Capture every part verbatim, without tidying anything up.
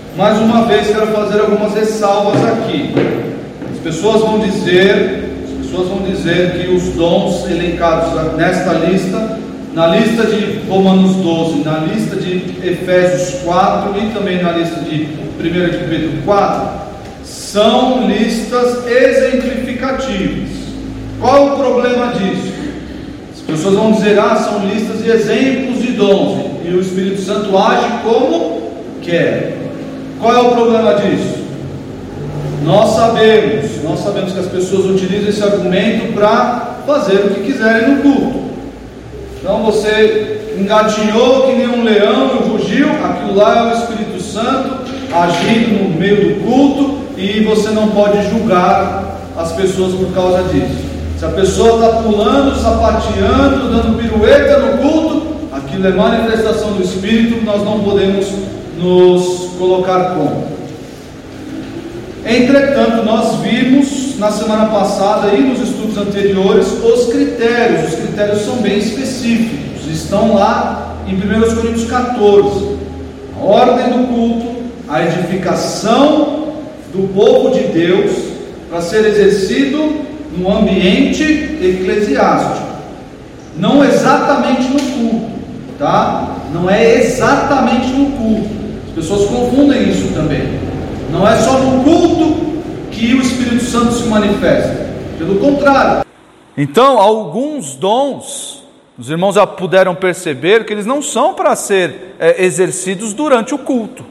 mais uma vez quero fazer algumas ressalvas aqui. As pessoas vão dizer, as pessoas vão dizer que os dons elencados nesta lista, na lista de Romanos doze, na lista de Efésios quatro e também na lista de primeira de Pedro quatro, são listas exemplificativas. Qual é o problema disso? As pessoas vão dizer, ah, são listas de exemplos de dons, e o Espírito Santo age como quer. Qual é o problema disso? Nós sabemos, nós sabemos que as pessoas utilizam esse argumento para fazer o que quiserem no culto. Então você engatinhou que nem um leão e rugiu, aquilo lá é o Espírito Santo agindo no meio do culto, e você não pode julgar as pessoas por causa disso. Se a pessoa está pulando, sapateando, dando pirueta no culto, aquilo é manifestação do Espírito, nós não podemos nos colocar contra. Entretanto, nós vimos na semana passada e nos estudos anteriores os critérios. Os critérios são bem específicos, estão lá em primeira Coríntios catorze. A ordem do culto, a edificação do povo de Deus para ser exercido no ambiente eclesiástico, não exatamente no culto, tá? Não é exatamente no culto. As pessoas confundem isso também. Não é só no culto que o Espírito Santo se manifesta, pelo contrário. Então, alguns dons, os irmãos já puderam perceber que eles não são para ser é, exercidos durante o culto.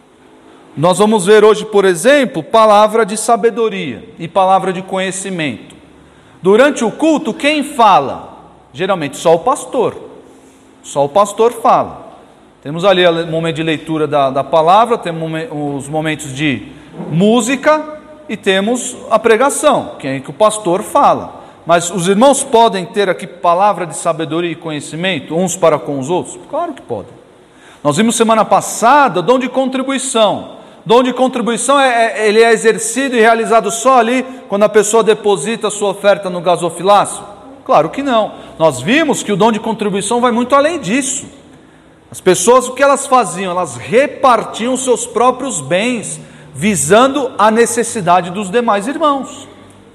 Nós vamos ver hoje, por exemplo, palavra de sabedoria e palavra de conhecimento. Durante o culto, quem fala? Geralmente só o pastor. Só o pastor fala. Temos ali o momento de leitura da, da palavra, temos os momentos de música e temos a pregação, que é que o pastor fala. Mas os irmãos podem ter aqui palavra de sabedoria e conhecimento, uns para com os outros? Claro que podem. Nós vimos semana passada dom de contribuição. Dom de contribuição, é, é, ele é exercido e realizado só ali, quando a pessoa deposita a sua oferta no gasofilácio? Claro que não. Nós vimos que o dom de contribuição vai muito além disso. As pessoas, o que elas faziam? Elas repartiam seus próprios bens, visando a necessidade dos demais irmãos.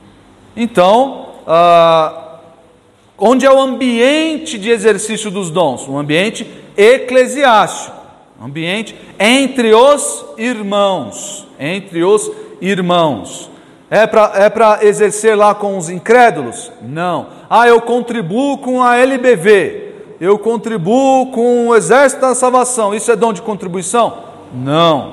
Então, ah, onde é o ambiente de exercício dos dons? Um ambiente eclesiástico. Ambiente entre os irmãos, entre os irmãos. É para é para exercer lá com os incrédulos? Não. Ah, eu contribuo com a L B V, eu contribuo com o Exército da Salvação, isso é dom de contribuição? Não.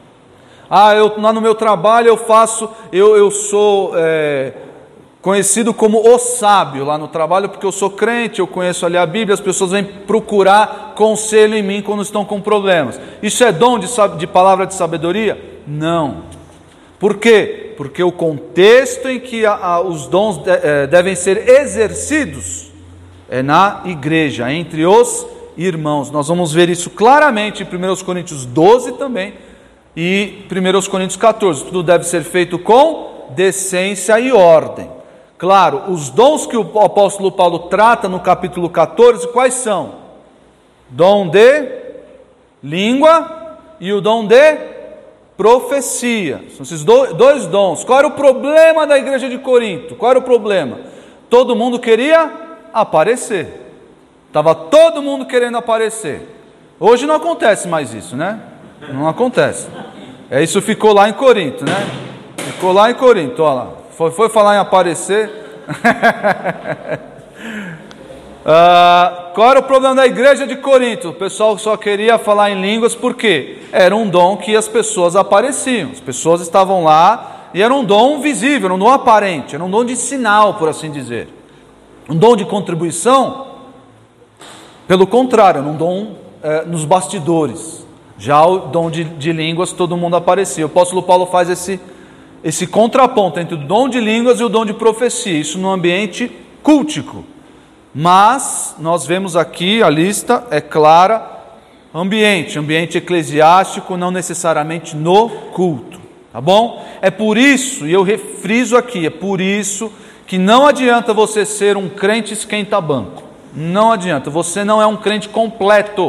Ah, eu lá no meu trabalho eu faço, eu, eu sou é, conhecido como o sábio lá no trabalho, porque eu sou crente, eu conheço ali a Bíblia, as pessoas vêm procurar conselho em mim quando estão com problemas. Isso é dom de, de palavra de sabedoria? Não. Por quê? Porque o contexto em que a, a, os dons de, é, devem ser exercidos é na igreja, entre os irmãos. Nós vamos ver isso claramente em primeira Coríntios doze também e primeira Coríntios catorze. Tudo deve ser feito com decência e ordem. Claro, os dons que o apóstolo Paulo trata no capítulo catorze, quais são? Dom de língua e o dom de profecia. São esses dois dons. Qual era o problema da igreja de Corinto? Qual era o problema? Todo mundo queria aparecer. Estava todo mundo querendo aparecer. Hoje não acontece mais isso, né? Não acontece. É, isso ficou lá em Corinto, né? Ficou lá em Corinto, olha lá. Foi, foi falar em aparecer. ah, qual era o problema da igreja de Corinto? O pessoal só queria falar em línguas porque era um dom que as pessoas apareciam. As pessoas estavam lá e era um dom visível, era um dom aparente, era um dom de sinal, por assim dizer. Um dom de contribuição, pelo contrário, era um dom é, nos bastidores. Já o dom de, de línguas, todo mundo aparecia. O apóstolo Paulo faz esse esse contraponto entre o dom de línguas e o dom de profecia, isso no ambiente cultico. Mas nós vemos aqui, a lista é clara, ambiente, ambiente eclesiástico, não necessariamente no culto, tá bom? É por isso, e eu refriso aqui, é por isso que não adianta você ser um crente esquenta-banco, não adianta, você não é um crente completo,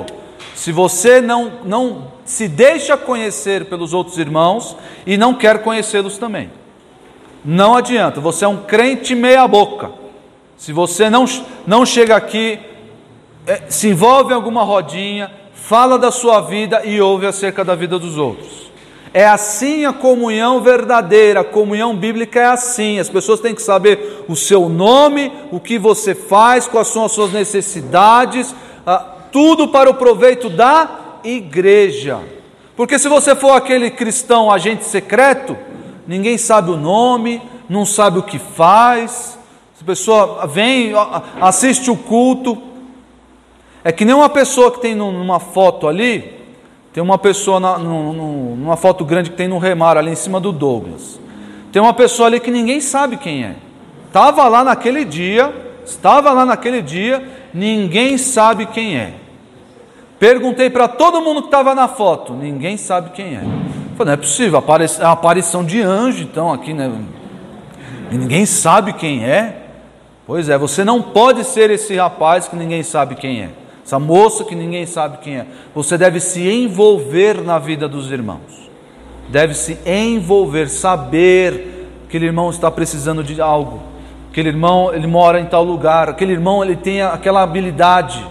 se você não, não se deixa conhecer pelos outros irmãos e não quer conhecê-los também. Não adianta, você é um crente meia boca. Se você não, não chega aqui, é, se envolve em alguma rodinha, fala da sua vida e ouve acerca da vida dos outros. É assim a comunhão verdadeira, a comunhão bíblica é assim. As pessoas têm que saber o seu nome, o que você faz, quais são as suas necessidades, ah, tudo para o proveito da igreja. Porque se você for aquele cristão agente secreto, ninguém sabe o nome, não sabe o que faz, a pessoa vem, assiste o culto. É que nem uma pessoa que tem numa foto ali, tem uma pessoa na, numa foto grande que tem no Remar, ali em cima do Douglas. Tem uma pessoa ali que ninguém sabe quem é. Estava lá naquele dia, estava lá naquele dia, ninguém sabe quem é. Perguntei para todo mundo que estava na foto, ninguém sabe quem é. Falei, não é possível, é uma aparição de anjo, então, aqui, né? E ninguém sabe quem é. Pois é, você não pode ser esse rapaz que ninguém sabe quem é. Essa moça que ninguém sabe quem é. Você deve se envolver na vida dos irmãos. Deve se envolver, saber que aquele irmão está precisando de algo. Aquele irmão, ele mora em tal lugar. Aquele irmão, ele tem aquela habilidade.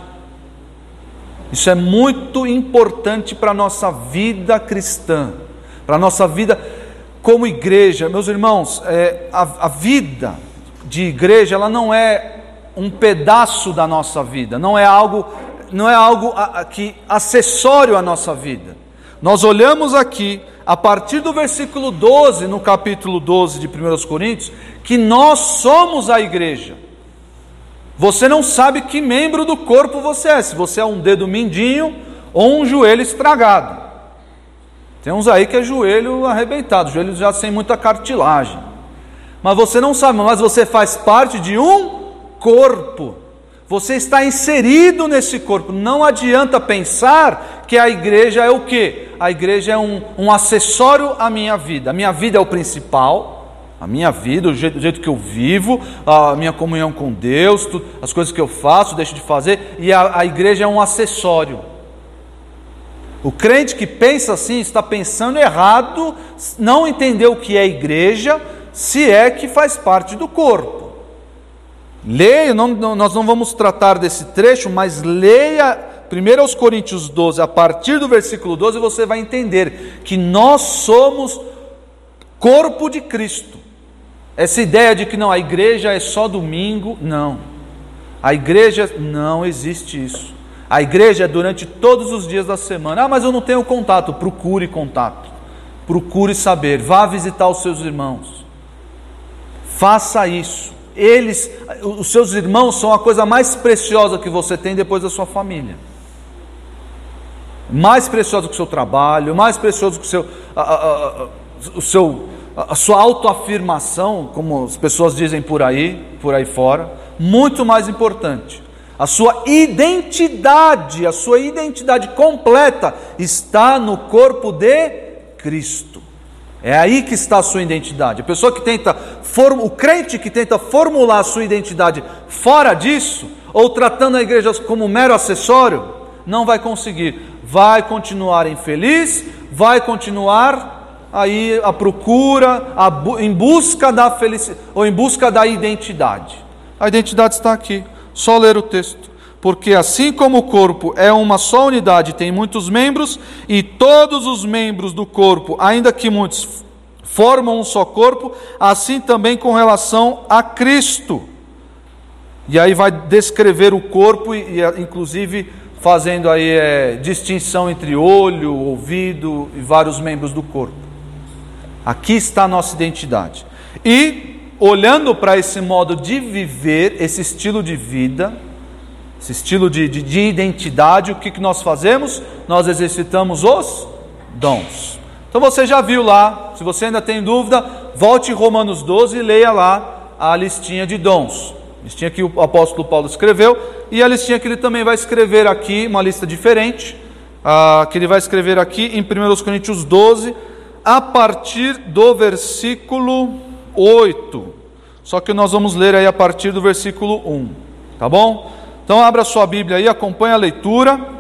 Isso é muito importante para a nossa vida cristã. Para a nossa vida como igreja. Meus irmãos, é, a, a vida de igreja, ela não é um pedaço da nossa vida, não é algo, não é algo a, a, que acessório à nossa vida. Nós olhamos aqui, a partir do versículo doze, no capítulo doze de primeira Coríntios, que nós somos a igreja. Você não sabe que membro do corpo você é, se você é um dedo mindinho ou um joelho estragado. Tem uns aí que é joelho arrebentado, joelho já sem muita cartilagem. Mas você não sabe, mas você faz parte de um corpo, você está inserido nesse corpo. Não adianta pensar que a igreja é o quê? A igreja é um, um acessório à minha vida. A minha vida é o principal, a minha vida, o jeito, o jeito que eu vivo, a minha comunhão com Deus, tudo, as coisas que eu faço, deixo de fazer, e a, a igreja é um acessório. O crente que pensa assim está pensando errado, não entendeu o que é igreja, se é que faz parte do corpo. Leia, não, não, nós não vamos tratar desse trecho, mas leia primeiro aos Coríntios doze, a partir do versículo doze, você vai entender que nós somos corpo de Cristo. Essa ideia de que não, a igreja é só domingo, não. A igreja, não existe isso. A igreja é durante todos os dias da semana. Ah, mas eu não tenho contato. Procure contato. Procure saber. Vá visitar os seus irmãos. Faça isso. Eles, os seus irmãos são a coisa mais preciosa que você tem depois da sua família. Mais preciosa que o seu trabalho, mais precioso que o seu, a, a, a, o seu, a sua autoafirmação, como as pessoas dizem por aí, por aí fora. Muito mais importante. A sua identidade, a sua identidade completa está no corpo de Cristo. É aí que está a sua identidade. A pessoa que tenta, o crente que tenta formular a sua identidade fora disso, ou tratando a igreja como um mero acessório, não vai conseguir. Vai continuar infeliz, vai continuar aí à procura, a, em busca da felicidade, ou em busca da identidade. A identidade está aqui, só ler o texto. Porque assim como o corpo é uma só unidade, tem muitos membros, e todos os membros do corpo, ainda que muitos, formam um só corpo, assim também com relação a Cristo. E aí vai descrever o corpo, e, e inclusive fazendo aí é, distinção entre olho, ouvido e vários membros do corpo. Aqui está a nossa identidade. E olhando para esse modo de viver, esse estilo de vida, esse estilo de, de, de identidade, o que, que nós fazemos? Nós exercitamos os dons. Então você já viu lá, se você ainda tem dúvida, volte em Romanos doze e leia lá a listinha de dons. Listinha que o apóstolo Paulo escreveu, e a listinha que ele também vai escrever aqui, uma lista diferente, uh, que ele vai escrever aqui em primeira Coríntios doze, a partir do versículo oito. Só que nós vamos ler aí a partir do versículo um, tá bom? Então abra sua Bíblia aí, acompanhe a leitura,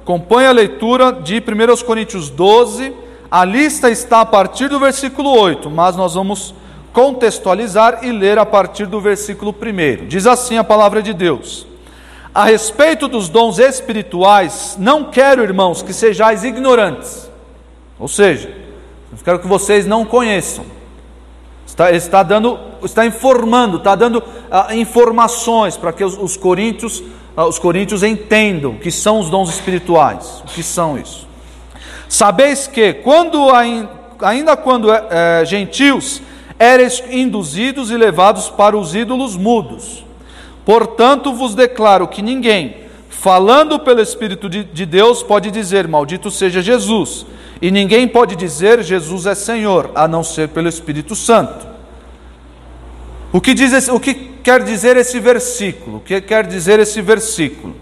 acompanhe a leitura de primeira Coríntios doze, a lista está a partir do versículo oito, mas nós vamos contextualizar e ler a partir do versículo primeiro. Diz assim a palavra de Deus: a respeito dos dons espirituais, não quero, irmãos, que sejais ignorantes. Ou seja, eu quero que vocês não conheçam. Está, está dando, está informando, está dando uh, informações para que os, os coríntios, uh, os coríntios entendam o que são os dons espirituais. O que são isso? Sabeis que, quando, ainda quando é, gentios, eres induzidos e levados para os ídolos mudos. Portanto, vos declaro que ninguém, falando pelo Espírito de, de Deus, pode dizer, maldito seja Jesus. E ninguém pode dizer, Jesus é Senhor, a não ser pelo Espírito Santo. O que, diz esse, o que quer dizer esse versículo? O que quer dizer esse versículo?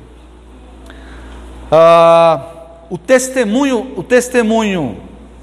Ah, o testemunho, o testemunho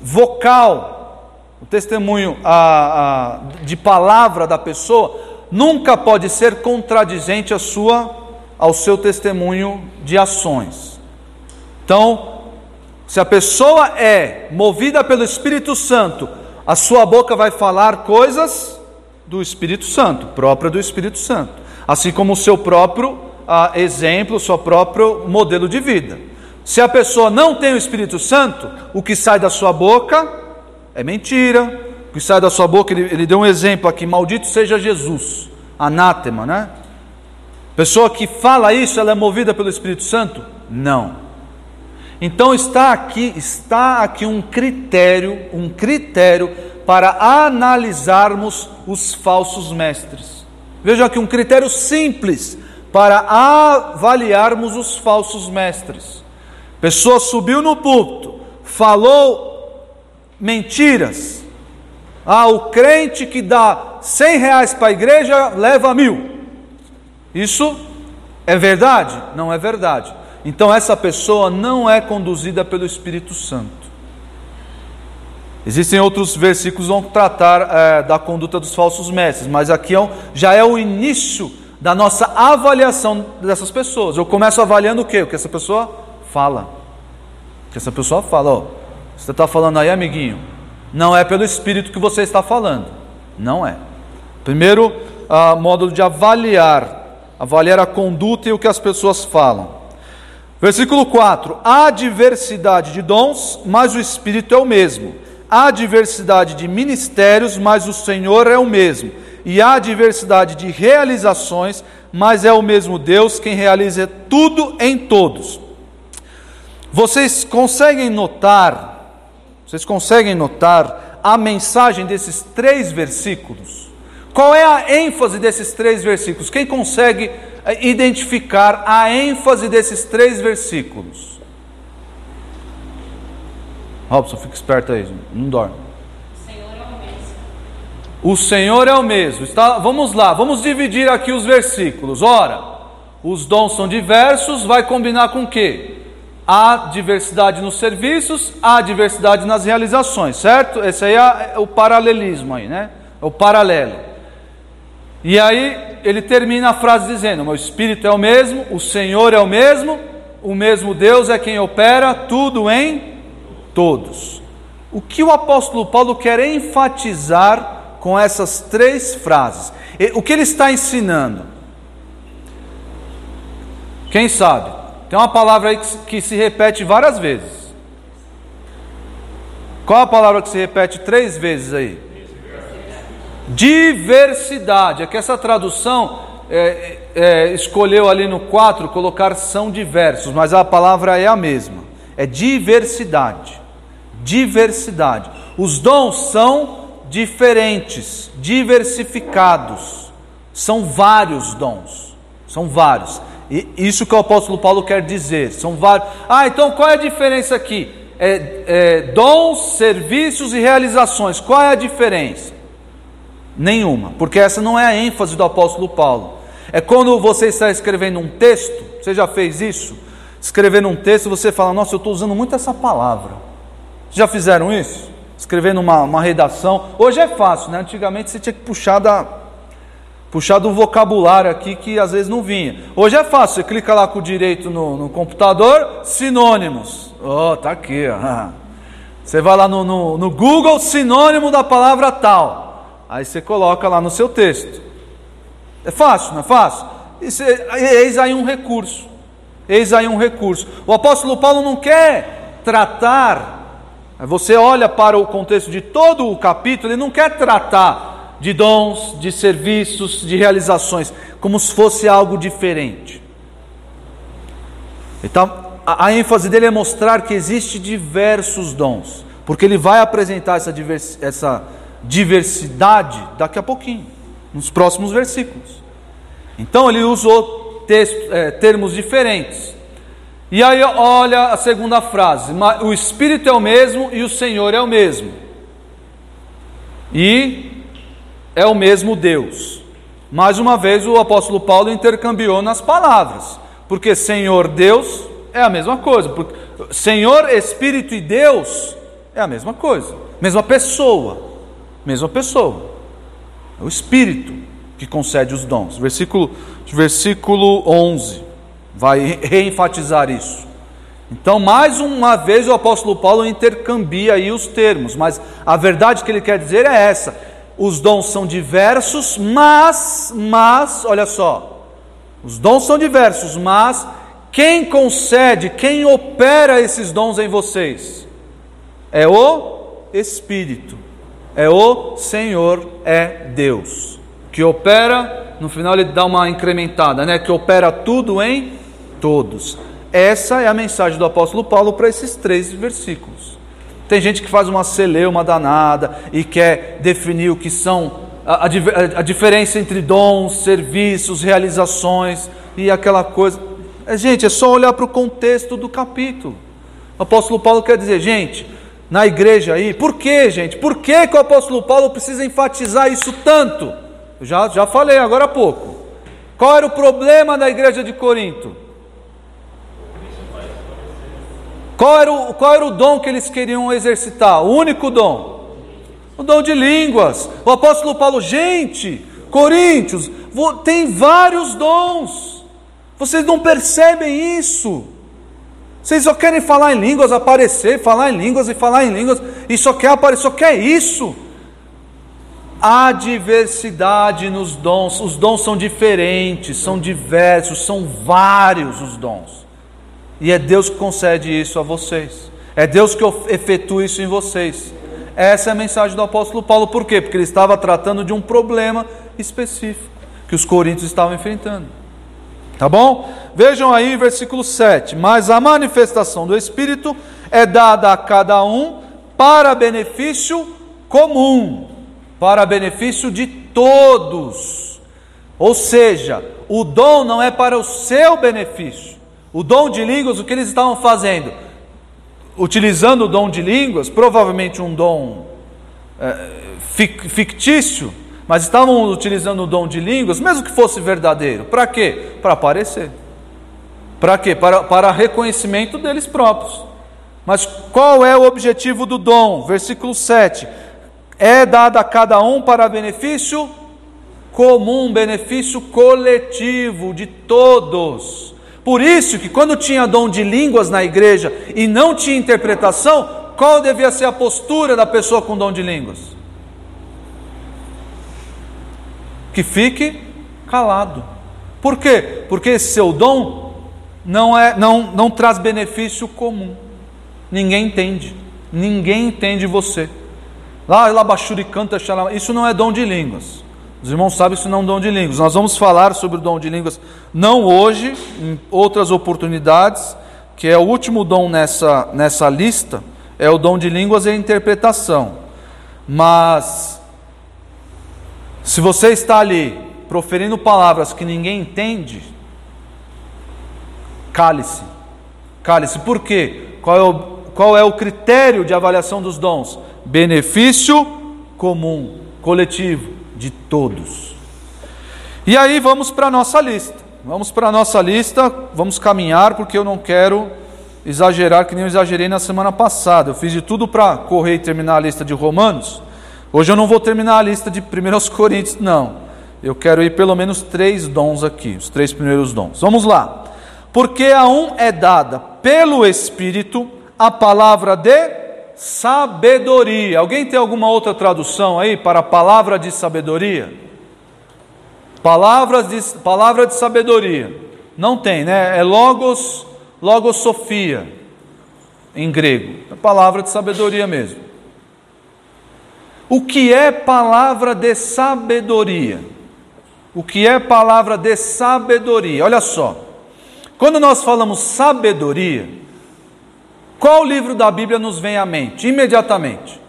vocal, o testemunho ah, ah, de palavra da pessoa, nunca pode ser contradizente à sua, ao seu testemunho de ações. Então, se a pessoa é movida pelo Espírito Santo, a sua boca vai falar coisas do Espírito Santo, própria do Espírito Santo, assim como o seu próprio ah, exemplo, o seu próprio modelo de vida. Se a pessoa não tem o Espírito Santo, o que sai da sua boca é mentira. O que sai da sua boca, ele, ele deu um exemplo aqui, maldito seja Jesus, anátema, né? Pessoa que fala isso, ela é movida pelo Espírito Santo? Não. Então está aqui, está aqui um critério, um critério para analisarmos os falsos mestres. Veja aqui um critério simples para avaliarmos os falsos mestres. Pessoa subiu no púlpito, falou mentiras. Ah, o crente que dá cem reais para a igreja leva mil. Isso é verdade? Não é verdade. Então essa pessoa não é conduzida pelo Espírito Santo. Existem outros versículos que vão tratar é, da conduta dos falsos mestres, mas aqui é um, já é o início da nossa avaliação dessas pessoas. Eu começo avaliando o quê? O que essa pessoa fala. O que essa pessoa fala. Ó, você está falando aí, amiguinho, não é pelo Espírito que você está falando. Não é. Primeiro ah, módulo de avaliar, avaliar a conduta e o que as pessoas falam. Versículo quatro, há diversidade de dons, mas o Espírito é o mesmo. Há diversidade de ministérios, mas o Senhor é o mesmo. E há diversidade de realizações, mas é o mesmo Deus quem realiza tudo em todos. Vocês conseguem notar, vocês conseguem notar a mensagem desses três versículos? Qual é a ênfase desses três versículos? Quem consegue identificar a ênfase desses três versículos? Robson, fica esperto aí, não dorme. O Senhor é o mesmo. O Senhor é o mesmo. Está, vamos lá, vamos dividir aqui os versículos. Ora, os dons são diversos, vai combinar com o quê? Há diversidade nos serviços, há diversidade nas realizações, certo? Esse aí é o paralelismo aí, né? É o paralelo. E aí ele termina a frase dizendo: meu Espírito é o mesmo, o Senhor é o mesmo, o mesmo Deus é quem opera tudo em todos. O que o apóstolo Paulo quer enfatizar com essas três frases? O que ele está ensinando? Quem sabe? Tem uma palavra aí que, que se repete várias vezes. Qual a palavra que se repete três vezes aí? Diversidade. É que essa tradução é, é, escolheu ali no quatro colocar são diversos, mas a palavra é a mesma. É diversidade. Diversidade. Os dons são diferentes, diversificados. São vários dons. São vários. E isso que o apóstolo Paulo quer dizer. São vários. Ah, então qual é a diferença aqui? É, é, dons, serviços e realizações. Qual é a diferença? Nenhuma, porque essa não é a ênfase do apóstolo Paulo. É quando você está escrevendo um texto, você já fez isso? Escrevendo um texto, você fala: nossa, eu estou usando muito essa palavra. Já fizeram isso? Escrevendo uma, uma redação. Hoje é fácil, né? Antigamente você tinha que puxar da... puxar do vocabulário aqui que às vezes não vinha. Hoje é fácil, você clica lá com o direito no, no computador, sinônimos. Oh, tá aqui, ó. Você vai lá no, no, no Google, sinônimo da palavra tal. Aí você coloca lá no seu texto. É fácil, não é fácil? Isso, eis aí um recurso. Eis aí um recurso. O apóstolo Paulo não quer tratar, você olha para o contexto de todo o capítulo, ele não quer tratar de dons, de serviços, de realizações, como se fosse algo diferente. Então, a, a ênfase dele é mostrar que existe diversos dons, porque ele vai apresentar essa, divers, essa diversidade daqui a pouquinho, nos próximos versículos. Então ele usou texto, é, termos diferentes. E aí olha a segunda frase: o Espírito é o mesmo e o Senhor é o mesmo. E é o mesmo Deus. Mais uma vez o apóstolo Paulo intercambiou nas palavras, porque Senhor, Deus é a mesma coisa. Porque Senhor, Espírito e Deus é a mesma coisa, mesma pessoa, mesma pessoa. É o Espírito que concede os dons. Versículo, versículo onze vai reenfatizar isso. Então, mais uma vez o apóstolo Paulo intercambia aí os termos, mas a verdade que ele quer dizer é essa: os dons são diversos, mas, mas, olha só, os dons são diversos, mas quem concede, quem opera esses dons em vocês? É o Espírito, é o Senhor, é Deus, que opera, no final ele dá uma incrementada, né? Que opera tudo em todos. Essa é a mensagem do apóstolo Paulo para esses três versículos. Tem gente que faz uma celeuma danada e quer definir o que são a, a, a diferença entre dons, serviços, realizações e aquela coisa. É, gente, é só olhar para o contexto do capítulo. O apóstolo Paulo quer dizer, gente, na igreja aí, por que, gente? Por que, que o apóstolo Paulo precisa enfatizar isso tanto? Eu já, já falei agora há pouco. Qual era o problema da igreja de Corinto? Qual era, o, qual era o dom que eles queriam exercitar? O único dom? O dom de línguas. O apóstolo Paulo, gente, Coríntios, tem vários dons. Vocês não percebem isso? Vocês só querem falar em línguas, aparecer, falar em línguas e falar em línguas, e só quer aparecer, só quer isso. Há diversidade nos dons, os dons são diferentes, são diversos, são vários os dons. E é Deus que concede isso a vocês. É Deus que efetua isso em vocês. Essa é a mensagem do apóstolo Paulo. Por quê? Porque ele estava tratando de um problema específico que os coríntios estavam enfrentando. Tá bom? Vejam aí versículo sete. Mas a manifestação do Espírito é dada a cada um para benefício comum, para benefício de todos. Ou seja, o dom não é para o seu benefício. O dom de línguas, o que eles estavam fazendo? Utilizando o dom de línguas, provavelmente um dom é, fictício, mas estavam utilizando o dom de línguas, mesmo que fosse verdadeiro. Para quê? Para aparecer. Para quê? Para, para reconhecimento deles próprios. Mas qual é o objetivo do dom? Versículo sete. É dado a cada um para benefício comum, benefício coletivo de todos. Por isso que quando tinha dom de línguas na igreja e não tinha interpretação, qual devia ser a postura da pessoa com dom de línguas? Que fique calado. Por quê? Porque esse seu dom não, é, não, não traz benefício comum. Ninguém entende. Ninguém entende você. Lá, lá, bachuri canta, isso não é dom de línguas. Os irmãos sabem que isso não é um dom de línguas. Nós vamos falar sobre o dom de línguas, não hoje, em outras oportunidades, que é o último dom nessa, nessa lista, é o dom de línguas e a interpretação. Mas, se você está ali, proferindo palavras que ninguém entende, cale-se. Cale-se. Por quê? Qual é o, qual é o critério de avaliação dos dons? Benefício comum, coletivo, de todos. E aí vamos para a nossa lista. Vamos para a nossa lista, vamos caminhar, porque eu não quero exagerar, que nem eu exagerei na semana passada. Eu fiz de tudo para correr e terminar a lista de Romanos. Hoje eu não vou terminar a lista de primeira Coríntios, não. Eu quero ir pelo menos três dons aqui, os três primeiros dons. Vamos lá. Porque a um é dada pelo Espírito a palavra de sabedoria. Alguém tem alguma outra tradução aí para a palavra de sabedoria? Palavras de, palavra de sabedoria. Não tem, né? É logos, logossofia, em grego. É palavra de sabedoria mesmo. O que é palavra de sabedoria? O que é palavra de sabedoria? Olha só. Quando nós falamos sabedoria, qual livro da Bíblia nos vem à mente? Imediatamente.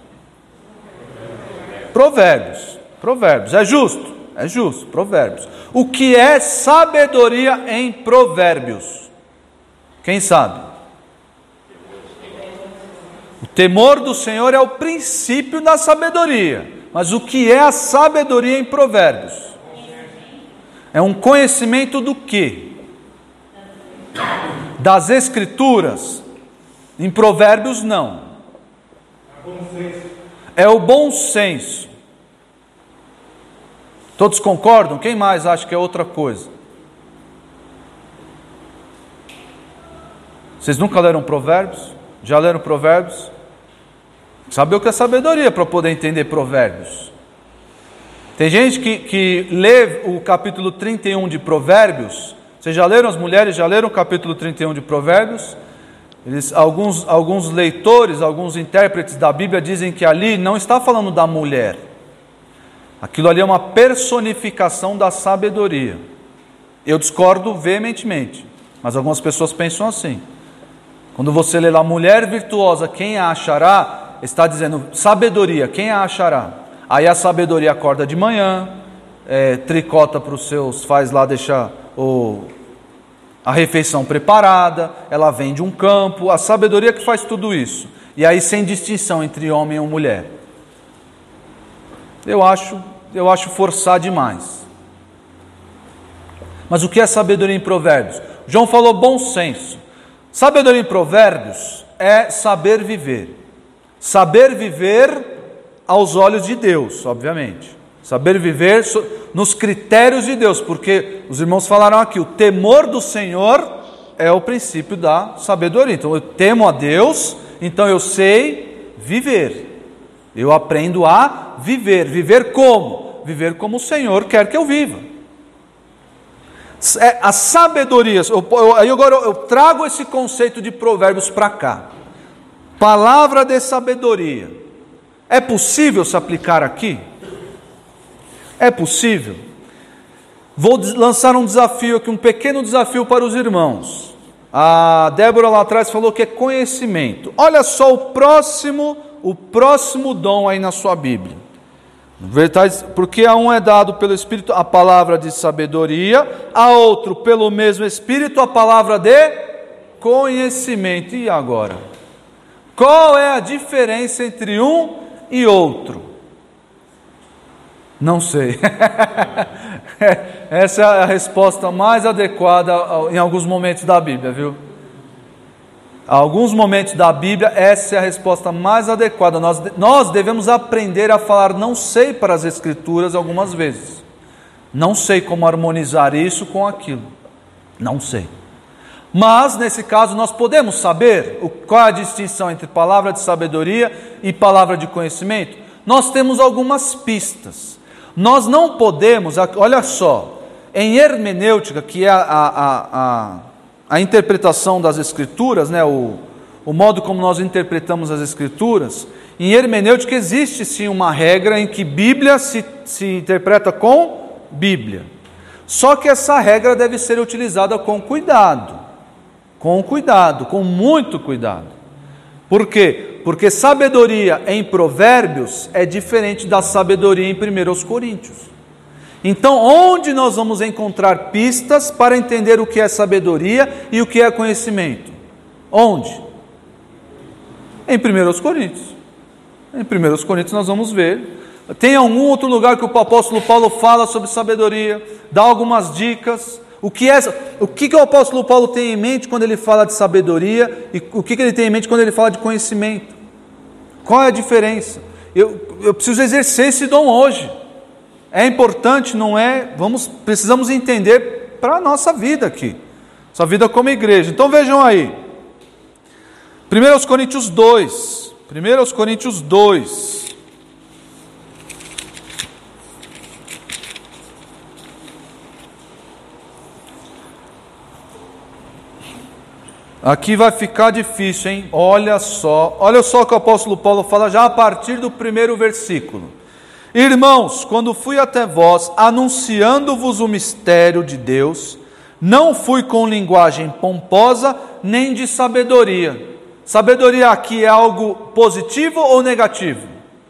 Provérbios. Provérbios. É justo? É justo. Provérbios. O que é sabedoria em Provérbios? Quem sabe? O temor do Senhor é o princípio da sabedoria. Mas o que é a sabedoria em Provérbios? É um conhecimento do quê? Das Escrituras. Em Provérbios não. É o bom senso. Todos concordam? Quem mais acha que é outra coisa? Vocês nunca leram Provérbios? Já leram Provérbios? Sabe o que é sabedoria para poder entender Provérbios? Tem gente que, que lê o capítulo trinta e um de Provérbios. Vocês já leram, as mulheres já leram o capítulo trinta e um de Provérbios? Eles, alguns, alguns leitores, alguns intérpretes da Bíblia dizem que ali não está falando da mulher. Aquilo ali é uma personificação da sabedoria. Eu discordo veementemente, mas algumas pessoas pensam assim. Quando você lê lá, mulher virtuosa, quem a achará? Está dizendo, sabedoria, quem a achará? Aí a sabedoria acorda de manhã, é, tricota para os seus, faz lá, deixa o... a refeição preparada, ela vem de um campo, a sabedoria que faz tudo isso. E aí sem distinção entre homem ou mulher. Eu acho, eu acho forçar demais. Mas o que é sabedoria em Provérbios? João falou bom senso. Sabedoria em Provérbios é saber viver. Saber viver aos olhos de Deus, obviamente. Saber viver nos critérios de Deus, porque os irmãos falaram aqui, o temor do Senhor é o princípio da sabedoria. Então eu temo a Deus, então eu sei viver. Eu aprendo a viver. Viver como? Viver como o Senhor quer que eu viva. A sabedoria, aí agora eu trago esse conceito de Provérbios para cá. Palavra de sabedoria. É possível se aplicar aqui? É possível? Vou lançar um desafio aqui, um pequeno desafio para os irmãos. A Débora lá atrás falou que é conhecimento. Olha só o próximo, o próximo dom aí na sua Bíblia. Porque a um é dado pelo Espírito a palavra de sabedoria, a outro pelo mesmo Espírito a palavra de conhecimento. E agora? Qual é a diferença entre um e outro? Não sei. Essa é a resposta mais adequada em alguns momentos da Bíblia, viu? Alguns momentos da Bíblia, essa é a resposta mais adequada. Nós, nós devemos aprender a falar não sei para as Escrituras algumas vezes. Não sei como harmonizar isso com aquilo. Não sei. Mas, nesse caso, nós podemos saber o, qual é a distinção entre palavra de sabedoria e palavra de conhecimento? Nós temos algumas pistas. Nós não podemos, olha só, em hermenêutica, que é a... a, a, a A interpretação das Escrituras, né, o, o modo como nós interpretamos as Escrituras, em hermenêutica existe sim uma regra em que Bíblia se, se interpreta com Bíblia. Só que essa regra deve ser utilizada com cuidado, com cuidado, com muito cuidado. Por quê? Porque sabedoria em Provérbios é diferente da sabedoria em primeira Coríntios. Então, onde nós vamos encontrar pistas para entender o que é sabedoria e o que é conhecimento? Onde? Em primeira Coríntios. Em primeira Coríntios nós vamos ver. Tem algum outro lugar que o apóstolo Paulo fala sobre sabedoria, dá algumas dicas. O que, é, o que, que o apóstolo Paulo tem em mente quando ele fala de sabedoria e o que, que ele tem em mente quando ele fala de conhecimento? Qual é a diferença? Eu, eu preciso exercer esse dom hoje. é importante, não é? Vamos, precisamos entender para a nossa vida aqui, nossa vida como igreja. Então vejam aí, primeiro Coríntios dois, primeiro Coríntios dois. Aqui vai ficar difícil, hein? Olha só, olha só o que o apóstolo Paulo fala já a partir do primeiro versículo. Irmãos, quando fui até vós, anunciando-vos o mistério de Deus, não fui com linguagem pomposa, nem de sabedoria. Sabedoria aqui é algo positivo ou negativo?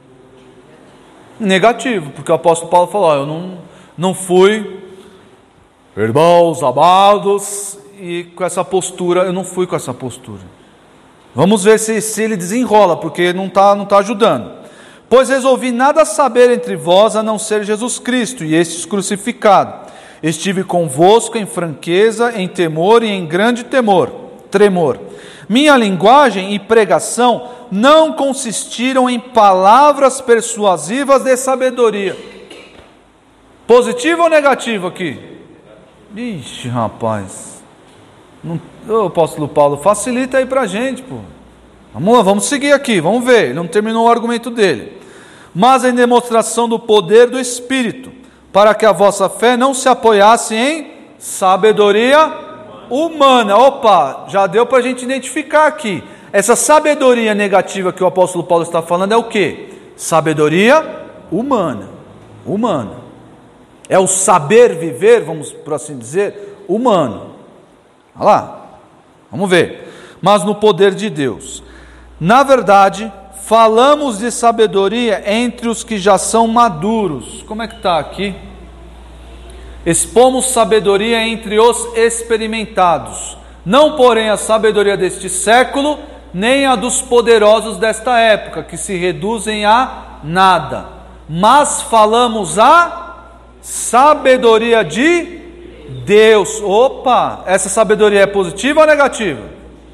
Negativo, porque o apóstolo Paulo falou, ó, eu não, não fui, irmãos amados, e com essa postura, eu não fui com essa postura. Vamos ver se, se ele desenrola, porque não está não tá ajudando. Pois resolvi nada saber entre vós, a não ser Jesus Cristo, e estes crucificado. Estive convosco em franqueza, em temor e em grande temor, tremor. Minha linguagem e pregação não consistiram em palavras persuasivas de sabedoria. Positivo ou negativo aqui? Ixi, rapaz. Não, ô, apóstolo Paulo, facilita aí para a gente, pô. Vamos lá, vamos seguir aqui, vamos ver. Ele não terminou o argumento dele. Mas em demonstração do poder do Espírito, para que a vossa fé não se apoiasse em sabedoria humana. Opa, já deu para a gente identificar aqui. Essa sabedoria negativa que o apóstolo Paulo está falando é o quê? Sabedoria humana. Humana. É o saber viver, vamos por assim dizer, humano. Olha lá, vamos ver. Mas no poder de Deus. Na verdade, falamos de sabedoria entre os que já são maduros. Como é que está aqui? Expomos sabedoria entre os experimentados. Não, porém, a sabedoria deste século, nem a dos poderosos desta época, que se reduzem a nada. Mas falamos a sabedoria de Deus. Opa, essa sabedoria é positiva ou negativa?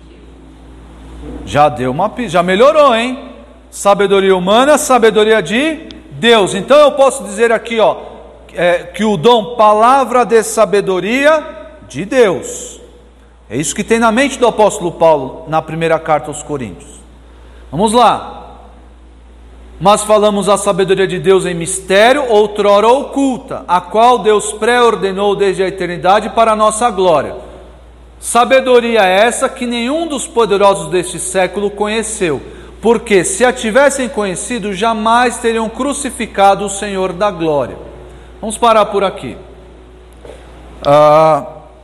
Já deu uma, já melhorou, hein? Sabedoria humana, sabedoria de Deus. Então eu posso dizer aqui, ó, é, que o dom palavra de sabedoria de Deus. É isso que tem na mente do apóstolo Paulo na primeira carta aos Coríntios. Vamos lá. Mas falamos a sabedoria de Deus em mistério, outrora oculta, a qual Deus pré-ordenou desde a eternidade para a nossa glória. Sabedoria essa que nenhum dos poderosos deste século conheceu, porque se a tivessem conhecido, jamais teriam crucificado o Senhor da glória. Vamos parar por aqui. Ah,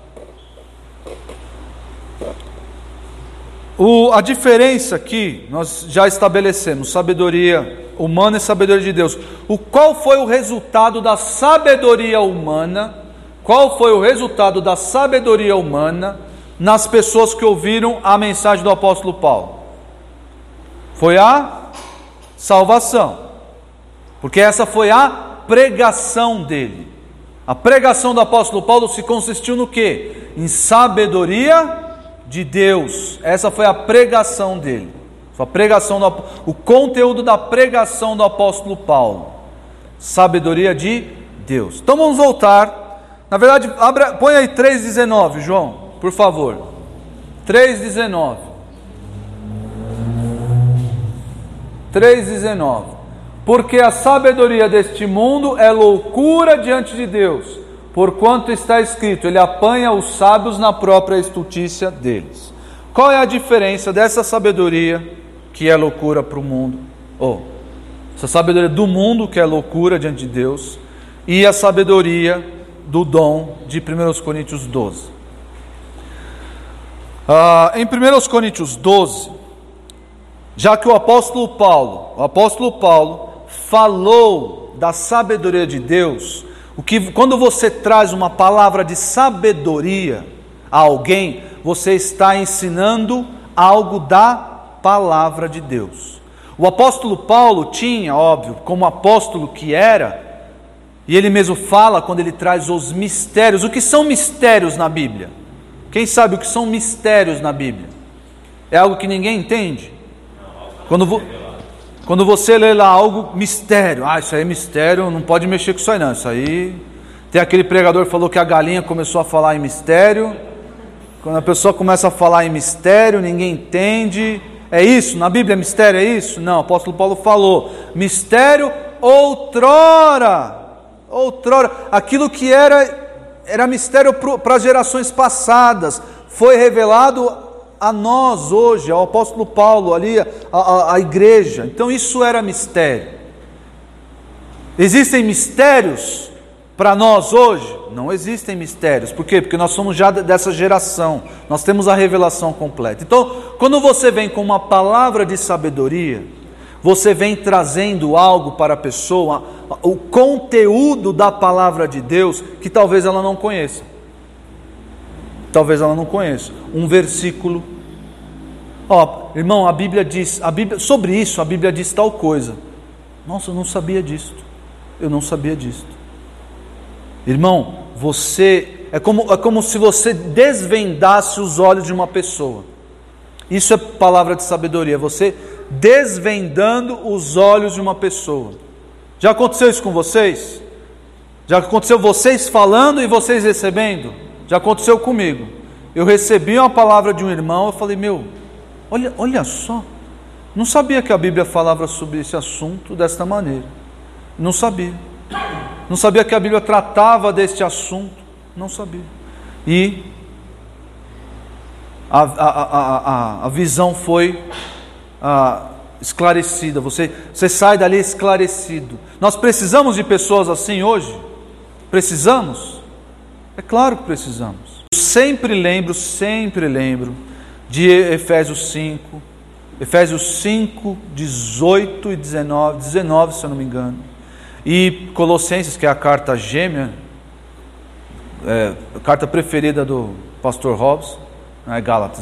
o, a diferença aqui, nós já estabelecemos, sabedoria humana e sabedoria de Deus. O, qual foi o resultado da sabedoria humana? Qual foi o resultado da sabedoria humana nas pessoas que ouviram a mensagem do apóstolo Paulo? Foi a salvação, porque essa foi a pregação dele. A pregação do apóstolo Paulo se consistiu no quê? Em sabedoria de Deus. Essa foi a pregação dele. A pregação do, o conteúdo da pregação do apóstolo Paulo. Sabedoria de Deus. Então vamos voltar. Na verdade, abra, põe aí três dezenove, João, por favor. três dezenove. três dezenove. Porque a sabedoria deste mundo é loucura diante de Deus, porquanto está escrito, ele apanha os sábios na própria estultícia deles. Qual é a diferença dessa sabedoria que é loucura para o mundo, ou oh, essa sabedoria do mundo que é loucura diante de Deus, e a sabedoria do dom de primeira Coríntios doze? Ah, em primeira Coríntios doze, já que o apóstolo Paulo, o apóstolo Paulo falou da sabedoria de Deus, o que, quando você traz uma palavra de sabedoria a alguém, você está ensinando algo da palavra de Deus. O apóstolo Paulo tinha, óbvio, como apóstolo que era, e ele mesmo fala quando ele traz os mistérios. O que são mistérios na Bíblia? Quem sabe o que são mistérios na Bíblia? É algo que ninguém entende? Quando vo... Quando você lê lá algo, mistério, ah, isso aí é mistério, não pode mexer com isso aí não, isso aí... Tem aquele pregador que falou que a galinha começou a falar em mistério. Quando a pessoa começa a falar em mistério, ninguém entende. É isso? Na Bíblia mistério é isso? Não, o apóstolo Paulo falou, mistério outrora, outrora, aquilo que era, era mistério para as gerações passadas, foi revelado a nós hoje, ao apóstolo Paulo, ali, a, a, a igreja. Então isso era mistério. Existem mistérios para nós hoje? Não existem mistérios. Por quê? Porque nós somos já dessa geração, nós temos a revelação completa. Então, quando você vem com uma palavra de sabedoria, você vem trazendo algo para a pessoa, o conteúdo da palavra de Deus, que talvez ela não conheça. Talvez ela não conheça. Um versículo. Ó, irmão, a Bíblia diz, a Bíblia, sobre isso a Bíblia diz tal coisa. Nossa, eu não sabia disso. Eu não sabia disso. Irmão, você, é como, é como se você desvendasse os olhos de uma pessoa. Isso é palavra de sabedoria, você desvendando os olhos de uma pessoa. Já aconteceu isso com vocês? Já aconteceu vocês falando e vocês recebendo? Já aconteceu comigo. Eu recebi uma palavra de um irmão, eu falei, meu, olha, olha só, não sabia que a Bíblia falava sobre esse assunto desta maneira. Não sabia. Não sabia que a Bíblia tratava deste assunto. Não sabia. E a, a, a, a, a visão foi a, esclarecida. Você, você sai dali esclarecido. Nós precisamos de pessoas assim hoje? Precisamos? É claro que precisamos. Eu sempre lembro, sempre lembro de Efésios cinco. Efésios cinco, dezoito e dezenove, dezenove, se eu não me engano. E Colossenses, que é a carta gêmea, é, a carta preferida do pastor Hobbes, não é Gálatas.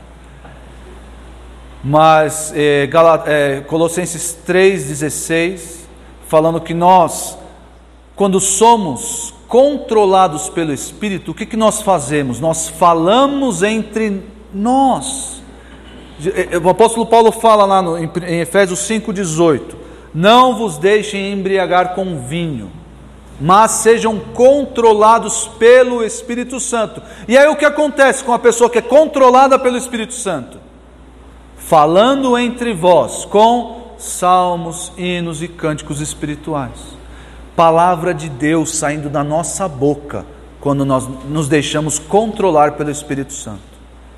Mas é, Galat, é, Colossenses três, dezesseis, falando que nós, quando somos controlados pelo Espírito, o que, que nós fazemos? Nós falamos entre nós. O apóstolo Paulo fala lá no, em Efésios cinco, dezoito, não vos deixem embriagar com vinho, mas sejam controlados pelo Espírito Santo. E aí o que acontece com a pessoa que é controlada pelo Espírito Santo? Falando entre vós com salmos, hinos e cânticos espirituais. Palavra de Deus saindo da nossa boca quando nós nos deixamos controlar pelo Espírito Santo.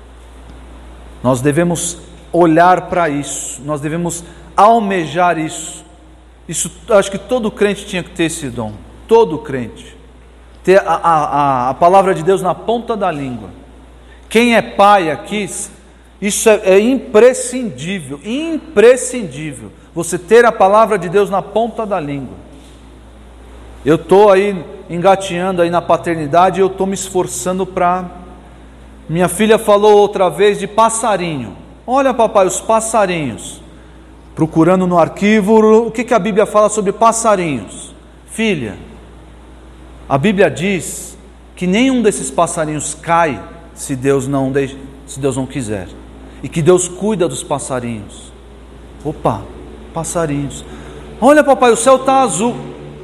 Nós devemos olhar para isso, nós devemos almejar isso. Isso, acho que todo crente tinha que ter esse dom, todo crente, ter a, a, a palavra de Deus na ponta da língua. Quem é pai aqui, isso é, é imprescindível, imprescindível, você ter a palavra de Deus na ponta da língua. Eu estou aí engateando aí na paternidade, eu estou me esforçando para... Minha filha falou outra vez de passarinho. Olha, papai, os passarinhos. Procurando no arquivo, o que, que a Bíblia fala sobre passarinhos? Filha, a Bíblia diz que nenhum desses passarinhos cai se Deus não, deixa, se Deus não quiser. E que Deus cuida dos passarinhos. Opa, passarinhos. Olha, papai, o céu está azul.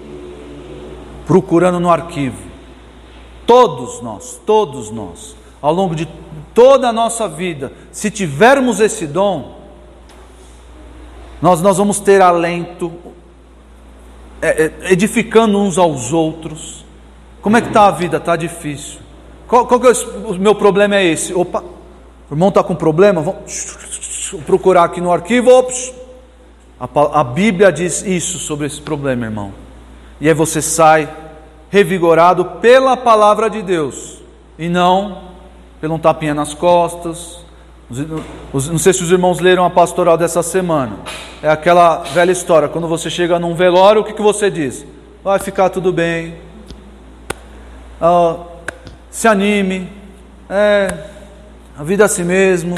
Procurando no arquivo. Todos nós, todos nós, ao longo de toda a nossa vida, se tivermos esse dom, nós, nós vamos ter alento, é, é, edificando uns aos outros. Como é que está a vida? Está difícil. Qual, qual que é o, o meu problema é esse? Opa, o irmão está com problema? Vamos procurar aqui no arquivo. Ops, a, a Bíblia diz isso sobre esse problema, irmão. E aí você sai revigorado pela palavra de Deus, e não pelo um tapinha nas costas. Não sei se os irmãos leram a pastoral dessa semana. É aquela velha história, quando você chega num velório, o que, que você diz? Vai ficar tudo bem, ah, se anime, é, a vida é assim mesmo.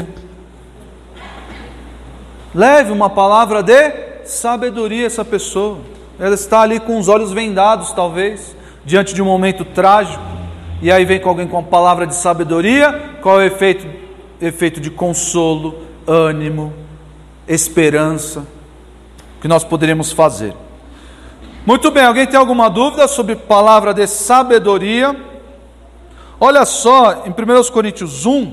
Leve uma palavra de sabedoria a essa pessoa. Ela está ali com os olhos vendados, talvez, diante de um momento trágico, e aí vem com alguém com uma palavra de sabedoria. Qual é o efeito? Efeito de consolo, ânimo, esperança. que nós poderíamos fazer. Muito bem, alguém tem alguma dúvida sobre palavra de sabedoria? Olha só, em primeira Coríntios um,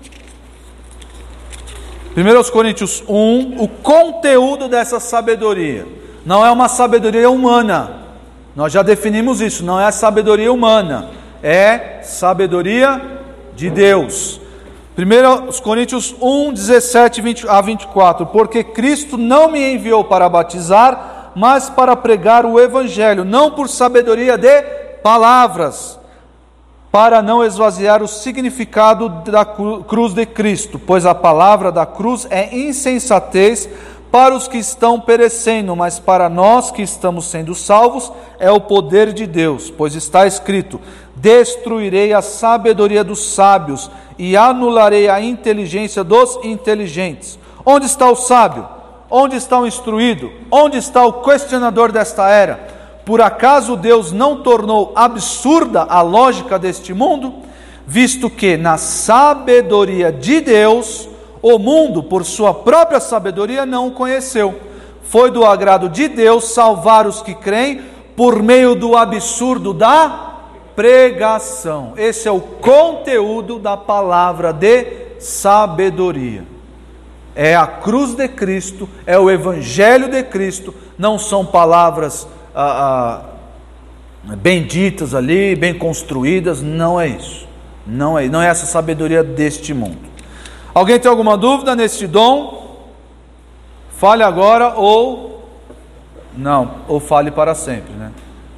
primeira Coríntios um, o conteúdo dessa sabedoria. Não é uma sabedoria humana. Nós já definimos isso, não é sabedoria humana, é sabedoria de Deus. primeira Coríntios um, dezessete a vinte e quatro. Porque Cristo não me enviou para batizar, mas para pregar o Evangelho, não por sabedoria de palavras, para não esvaziar o significado da cruz de Cristo, pois a palavra da cruz é insensatez para os que estão perecendo, mas para nós que estamos sendo salvos é o poder de Deus, pois está escrito: destruirei a sabedoria dos sábios e anularei a inteligência dos inteligentes. Onde está o sábio? Onde está o instruído? Onde está o questionador desta era? Por acaso Deus não tornou absurda a lógica deste mundo? Visto que na sabedoria de Deus o mundo, por sua própria sabedoria, não o conheceu. Foi do agrado de Deus salvar os que creem por meio do absurdo da pregação. Esse é o conteúdo da palavra de sabedoria. É a cruz de Cristo, é o Evangelho de Cristo, não são palavras ah, ah, benditas ali, bem construídas, não é isso. Não é, não é essa sabedoria deste mundo. Alguém tem alguma dúvida neste dom? Fale agora ou não, ou fale para sempre, né?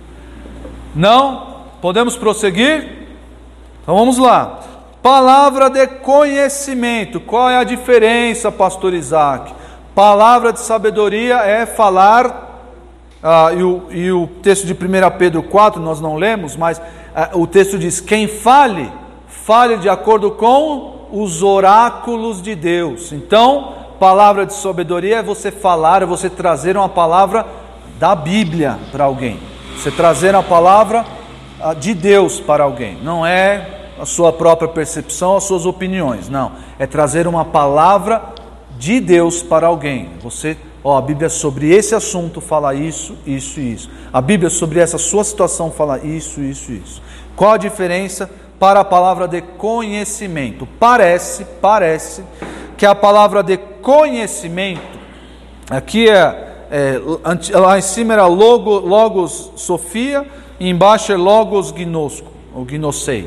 Não? Podemos prosseguir? Então vamos lá. Palavra de conhecimento. Qual é a diferença, pastor Isaac? Palavra de sabedoria é falar, ah, e, o, e o texto de primeira Pedro quatro nós não lemos, mas ah, o texto diz: quem fale, fale de acordo com os oráculos de Deus. Então, palavra de sabedoria é você falar, é você trazer uma palavra da Bíblia para alguém. Você trazer a palavra de Deus para alguém. Não é a sua própria percepção, as suas opiniões. Não. É trazer uma palavra de Deus para alguém. Você, ó, a Bíblia sobre esse assunto fala isso, isso e isso. A Bíblia sobre essa sua situação fala isso, isso e isso. Qual a diferença para a palavra de conhecimento? Parece, parece que a palavra de conhecimento, aqui é, é lá em cima era logo, logos Sofia, e embaixo é logos gnosco, ou gnosei.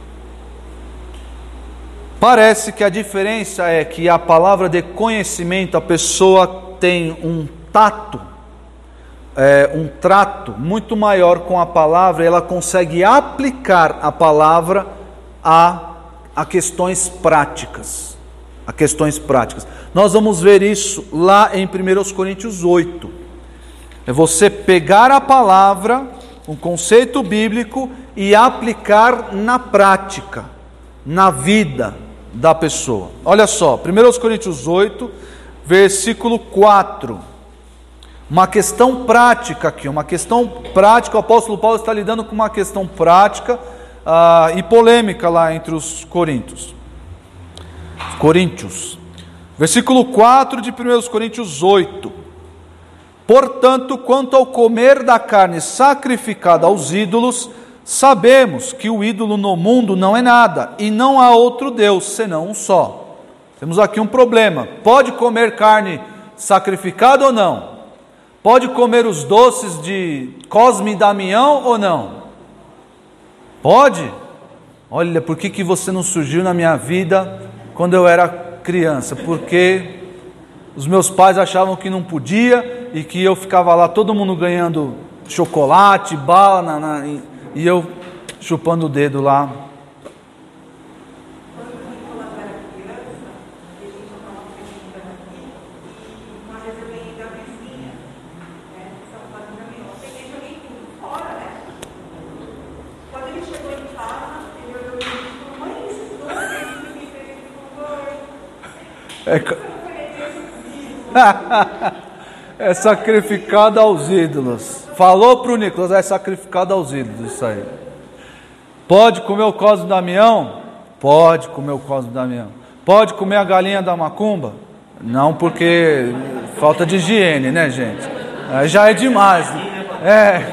Parece que a diferença é que a palavra de conhecimento, a pessoa tem um tato, É, um trato muito maior com a palavra, ela consegue aplicar a palavra a, a questões práticas, a questões práticas. Nós vamos ver isso lá em primeira Coríntios oito. É você pegar a palavra, um conceito bíblico, e aplicar na prática, na vida da pessoa. Olha só, primeira Coríntios oito, versículo quatro. Uma questão prática aqui, uma questão prática, o apóstolo Paulo está lidando com uma questão prática ah, e polêmica lá entre os coríntios. Coríntios. Versículo quatro de primeira Coríntios oito. Portanto, quanto ao comer da carne sacrificada aos ídolos, sabemos que o ídolo no mundo não é nada, e não há outro Deus, senão um só. Temos aqui um problema. Pode comer carne sacrificada ou não? Pode comer os doces de Cosme e Damião ou não? Pode? Olha, por que, que você não surgiu na minha vida quando eu era criança? Porque os meus pais achavam que não podia e que eu ficava lá, todo mundo ganhando chocolate, bala, na, na, e eu chupando o dedo lá. É, é sacrificado aos ídolos. Falou para o Nicolas, é sacrificado aos ídolos, isso aí. Pode comer o Cosme Damião? Pode comer o Cosme Damião. Pode comer a galinha da macumba? Não, porque falta de higiene, né, gente? Aí já é demais. É.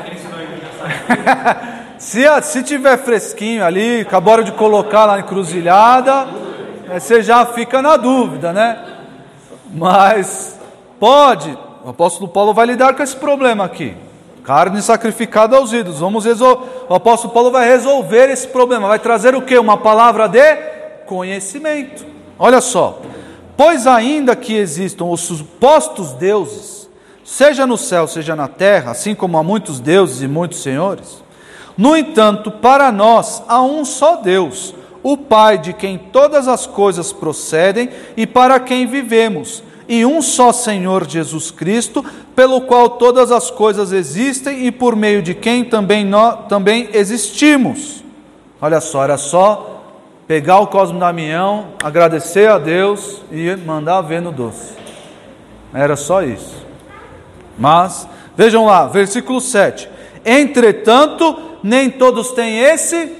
se, se tiver fresquinho ali, acabaram de colocar lá na encruzilhada, você já fica na dúvida, né? Mas pode, o apóstolo Paulo vai lidar com esse problema aqui. Carne sacrificada aos ídolos. Vamos resol... O apóstolo Paulo vai resolver esse problema. Vai trazer o quê? Uma palavra de conhecimento. Olha só. Pois ainda que existam os supostos deuses, seja no céu, seja na terra, assim como há muitos deuses e muitos senhores, no entanto, para nós há um só Deus, o Pai, de quem todas as coisas procedem e para quem vivemos, e um só Senhor Jesus Cristo, pelo qual todas as coisas existem e por meio de quem também nós também existimos. Olha só, era só pegar o Cosmo Damião, agradecer a Deus e mandar ver no doce. Era só isso. Mas, vejam lá, versículo sete. Entretanto, nem todos têm esse...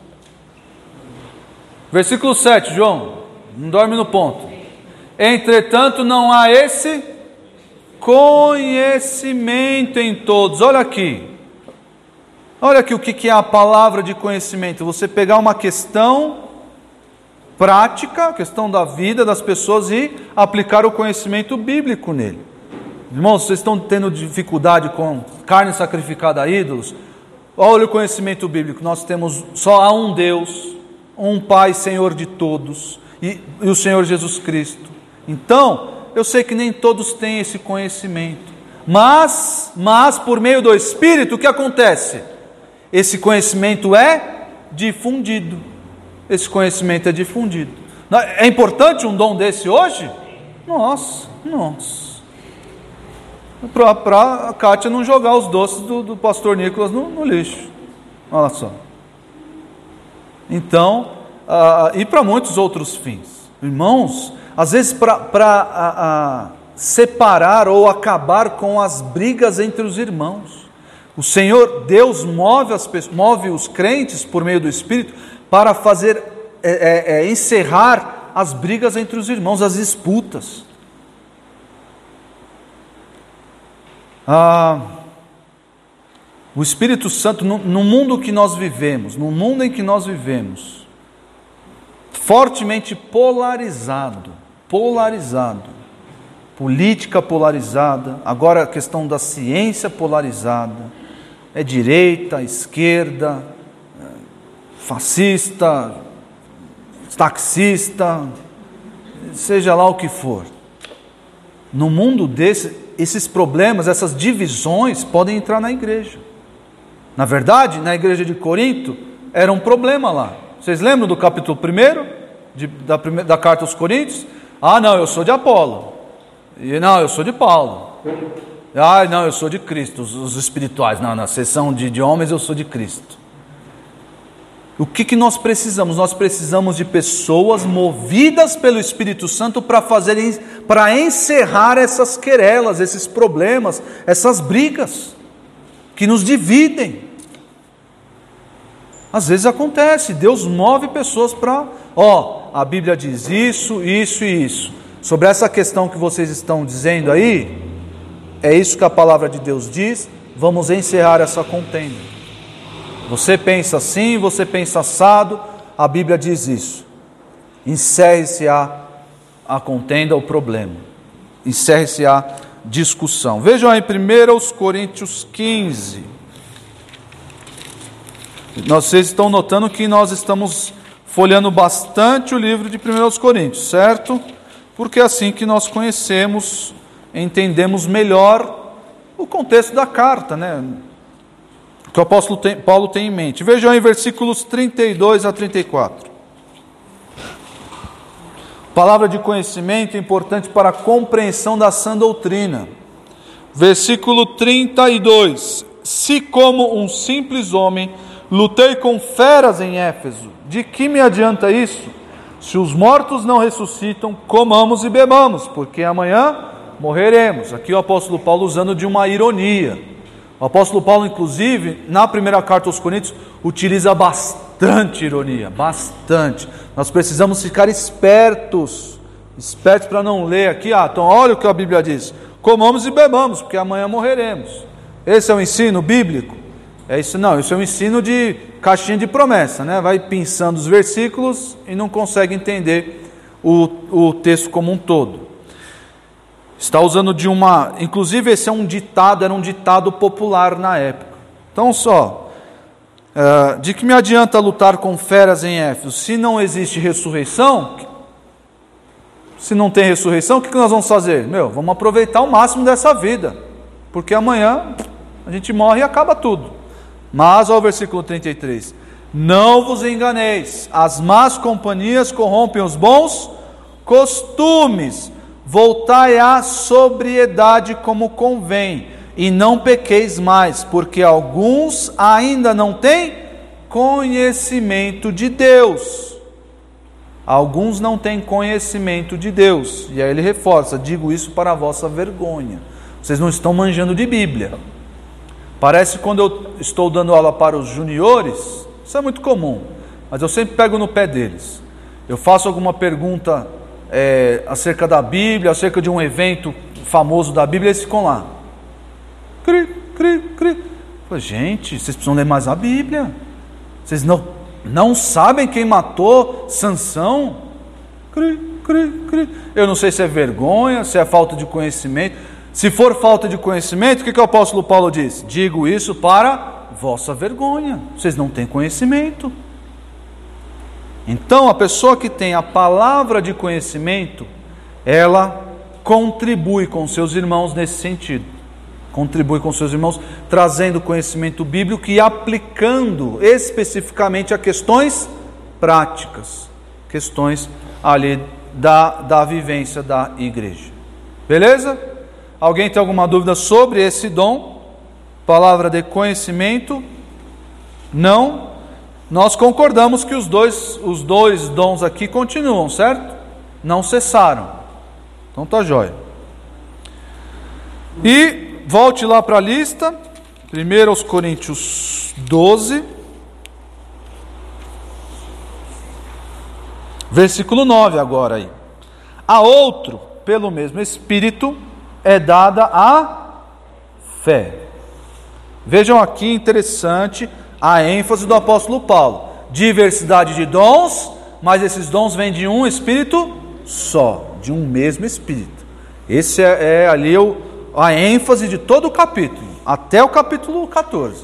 Versículo sete, João, não dorme no ponto. Entretanto, não há esse conhecimento em todos. Olha aqui. Olha aqui o que é a palavra de conhecimento. Você pegar uma questão prática, a questão da vida das pessoas e aplicar o conhecimento bíblico nele. Irmãos, vocês estão tendo dificuldade com carne sacrificada a ídolos? Olha o conhecimento bíblico. Nós temos só há um Deus, um Pai, Senhor de todos, e, e o Senhor Jesus Cristo. Então, eu sei que nem todos têm esse conhecimento, mas, mas por meio do Espírito, o que acontece? Esse conhecimento é difundido. Esse conhecimento é difundido. É importante um dom desse hoje? Nossa, nossa. Para a Kátia não jogar os doces do, do pastor Nicolas no, no lixo. Olha só. Então, uh, e para muitos outros fins. Irmãos, às vezes para uh, uh, separar ou acabar com as brigas entre os irmãos. O Senhor, Deus move, as, move os crentes por meio do Espírito para fazer, é, é, encerrar as brigas entre os irmãos, as disputas. Ah, o Espírito Santo, no, no mundo que nós vivemos, no mundo em que nós vivemos, fortemente polarizado, polarizado, política polarizada, agora a questão da ciência polarizada, é direita, esquerda, fascista, taxista, seja lá o que for. No mundo desse, esses problemas, essas divisões podem entrar na igreja. Na verdade, na igreja de Corinto, era um problema lá. Vocês lembram do capítulo primeiro, de, da, primeira, da carta aos Coríntios? Ah, não, eu sou de Apolo. E não, eu sou de Paulo. Ah, não, eu sou de Cristo, os, os espirituais. Não, na seção de, de homens eu sou de Cristo. O que, que nós precisamos? Nós precisamos de pessoas movidas pelo Espírito Santo para fazerem, para encerrar essas querelas, esses problemas, essas brigas que nos dividem. Às vezes acontece, Deus move pessoas para, ó, a Bíblia diz isso, isso e isso. Sobre essa questão que vocês estão dizendo aí, é isso que a palavra de Deus diz, vamos encerrar essa contenda. Você pensa assim, você pensa assado, a Bíblia diz isso. Encerre-se a, a contenda, o problema. Encerre-se a discussão. Vejam aí primeiro Coríntios quinze. Vocês estão notando que nós estamos folheando bastante o livro de primeiro Coríntios, certo? Porque é assim que nós conhecemos, entendemos melhor o contexto da carta, né? O que o apóstolo tem, Paulo tem em mente. Vejam aí versículos trinta e dois a trinta e quatro. Palavra de conhecimento importante para a compreensão da sã doutrina. Versículo trinta e dois. Se como um simples homem lutei com feras em Éfeso, de que me adianta isso? Se os mortos não ressuscitam, comamos e bebamos, porque amanhã morreremos. Aqui o apóstolo Paulo usando de uma ironia. O apóstolo Paulo, inclusive, na primeira carta aos Coríntios, utiliza bastante ironia, bastante. Nós precisamos ficar espertos Espertos para não ler aqui, ah, então olha o que a Bíblia diz: comamos e bebamos, porque amanhã morreremos. Esse é o ensino bíblico? É isso? Não, isso é um ensino de caixinha de promessa, né? Vai pensando os versículos e não consegue entender o, o texto como um todo. Está usando de uma... Inclusive esse é um ditado, era um ditado popular na época. Então só, uh, de que me adianta lutar com feras em Éfeso, se não existe ressurreição? Se não tem ressurreição, o que nós vamos fazer? Meu, vamos aproveitar o máximo dessa vida, porque amanhã a gente morre e acaba tudo. Mas, olha o versículo trinta e três: não vos enganeis, as más companhias corrompem os bons costumes, voltai à sobriedade como convém, e não pequeis mais, porque alguns ainda não têm conhecimento de Deus. Alguns não têm conhecimento de Deus. E aí ele reforça: digo isso para a vossa vergonha. Vocês não estão manjando de Bíblia. Parece que quando eu estou dando aula para os juniores, isso é muito comum, mas eu sempre pego no pé deles. Eu faço alguma pergunta é, acerca da Bíblia, acerca de um evento famoso da Bíblia, eles ficam lá. Cri, cri, cri. Falei, gente, vocês precisam ler mais a Bíblia. Vocês não, não sabem quem matou Sansão? Cri, cri, cri. Eu não sei se é vergonha, se é falta de conhecimento. Se for falta de conhecimento, o que, que o apóstolo Paulo diz? Digo isso para vossa vergonha. Vocês não têm conhecimento. Então, a pessoa que tem a palavra de conhecimento, ela contribui com seus irmãos nesse sentido. Contribui com seus irmãos, trazendo conhecimento bíblico e aplicando especificamente a questões práticas. Questões ali da, da vivência da igreja. Beleza? Alguém tem alguma dúvida sobre esse dom? Palavra de conhecimento? Não? Nós concordamos que os dois, os dois dons aqui continuam, certo? Não cessaram. Então tá jóia. E volte lá para a lista. primeiro aos Coríntios doze. Versículo nove agora aí. A outro, pelo mesmo Espírito, é dada a fé. Vejam aqui, interessante a ênfase do apóstolo Paulo: diversidade de dons, mas esses dons vêm de um Espírito só, de um mesmo Espírito. Esse é, é ali o, a ênfase de todo o capítulo, até o capítulo catorze.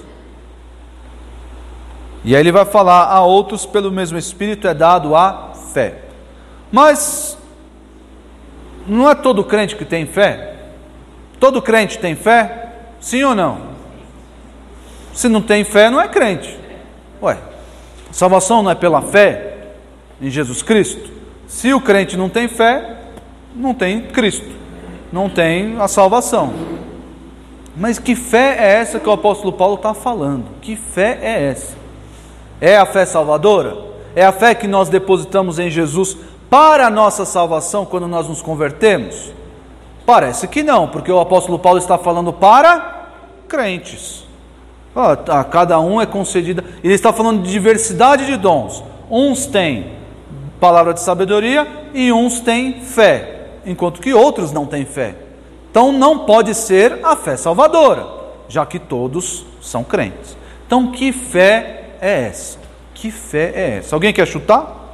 E aí ele vai falar: a outros pelo mesmo Espírito é dado a fé. Mas não é todo crente que tem fé? Todo crente tem fé? Sim ou não? Se não tem fé, não é crente. Ué, salvação não é pela fé em Jesus Cristo? Se o crente não tem fé, não tem Cristo, não tem a salvação. Mas que fé é essa que o apóstolo Paulo está falando? Que fé é essa? É a fé salvadora? É a fé que nós depositamos em Jesus para a nossa salvação quando nós nos convertemos? Parece que não, porque o apóstolo Paulo está falando para crentes. A cada um é concedida. Ele está falando de diversidade de dons. Uns têm palavra de sabedoria e uns têm fé, enquanto que outros não têm fé. Então não pode ser a fé salvadora, já que todos são crentes. Então que fé é essa? Que fé é essa? Alguém quer chutar?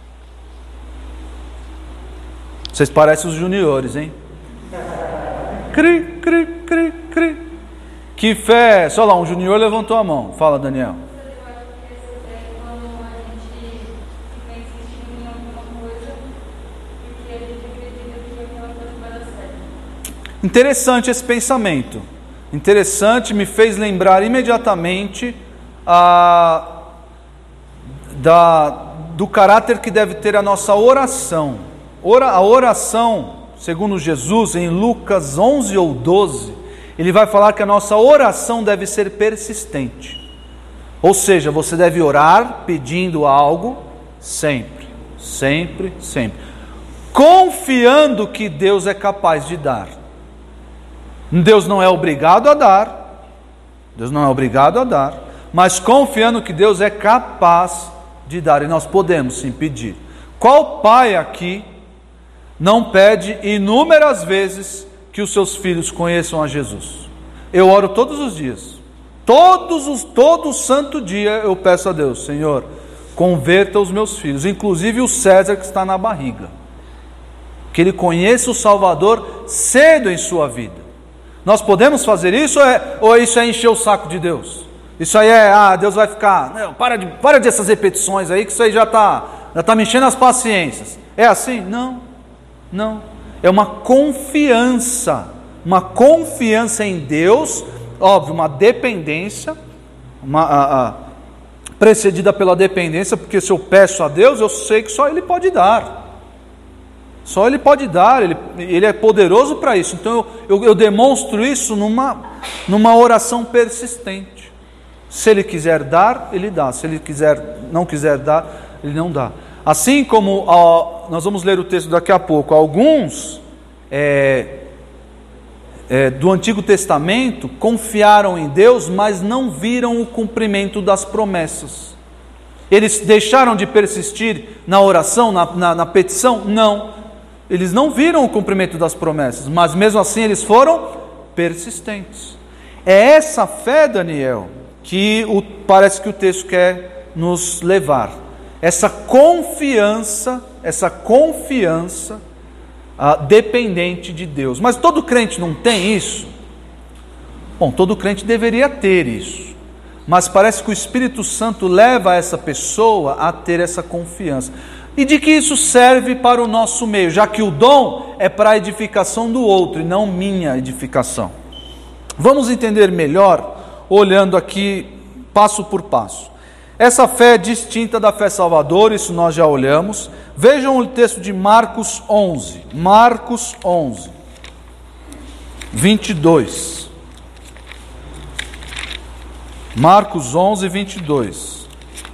Vocês parecem os juniores, hein? Cri, cri, cri, cri. Que fé? Só lá, um junior levantou a mão. Fala, Daniel. Interessante esse pensamento. Interessante, me fez lembrar imediatamente a, da, do caráter que deve ter a nossa oração. Ora, a oração, segundo Jesus, em Lucas onze ou doze, ele vai falar que a nossa oração deve ser persistente. Ou seja, você deve orar pedindo algo sempre, sempre, sempre, confiando que Deus é capaz de dar. Deus não é obrigado a dar, Deus não é obrigado a dar, mas confiando que Deus é capaz de dar, e nós podemos sim pedir. Qual pai aqui não pede inúmeras vezes que os seus filhos conheçam a Jesus. Eu oro todos os dias, todos os, todo santo dia eu peço a Deus: Senhor, converta os meus filhos, inclusive o César que está na barriga, que ele conheça o Salvador cedo em sua vida. Nós podemos fazer isso ou, é, ou isso é encher o saco de Deus? Isso aí é, ah, Deus vai ficar, não, para de, para dessas repetições aí, que isso aí já está já tá me enchendo as paciências. É assim? Não, não. É uma confiança, uma confiança em Deus, óbvio, uma dependência, uma, a, a, precedida pela dependência, porque se eu peço a Deus, eu sei que só Ele pode dar. Só Ele pode dar, Ele, ele é poderoso para isso. Então eu, eu, eu demonstro isso numa, numa oração persistente. Se Ele quiser dar, Ele dá. Se Ele quiser, não quiser dar, Ele não dá. Assim como, ó, nós vamos ler o texto daqui a pouco, alguns é, é, do Antigo Testamento confiaram em Deus, mas não viram o cumprimento das promessas. Eles deixaram de persistir na oração, na, na, na petição? Não. Eles não viram o cumprimento das promessas, mas mesmo assim eles foram persistentes. É essa fé, Daniel, que o, parece que o texto quer nos levar. Essa confiança, essa confiança ah, dependente de Deus. Mas todo crente não tem isso? Bom, todo crente deveria ter isso. Mas parece que o Espírito Santo leva essa pessoa a ter essa confiança. E de que isso serve para o nosso meio, já que o dom é para a edificação do outro e não minha edificação. Vamos entender melhor olhando aqui passo por passo. Essa fé é distinta da fé salvadora, isso nós já olhamos. Vejam o texto de Marcos onze. Marcos onze, vinte e dois. Marcos onze, vinte e dois.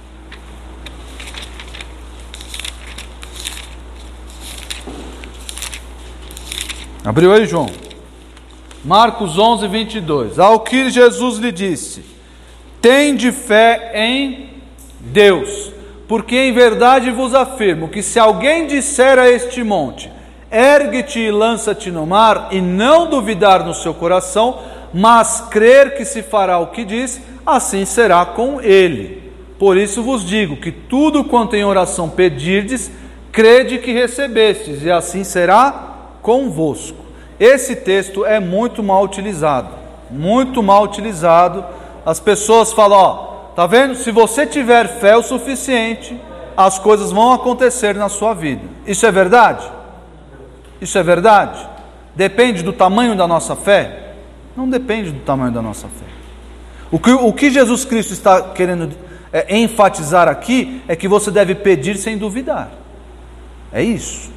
Abriu aí, João? Marcos onze, vinte e dois. Ao que Jesus lhe disse: tende fé em Deus, porque em verdade vos afirmo que se alguém disser a este monte: ergue-te e lança-te no mar, e não duvidar no seu coração, mas crer que se fará o que diz, assim será com ele. Por isso vos digo que tudo quanto em oração pedirdes, crede que recebestes, e assim será convosco. Esse texto é muito mal utilizado, muito mal utilizado. As pessoas falam: ó, tá vendo? Se você tiver fé o suficiente, as coisas vão acontecer na sua vida. Isso é verdade? Isso é verdade? Depende do tamanho da nossa fé? Não depende do tamanho da nossa fé. O que, o que Jesus Cristo está querendo é, enfatizar aqui é que você deve pedir sem duvidar. É isso.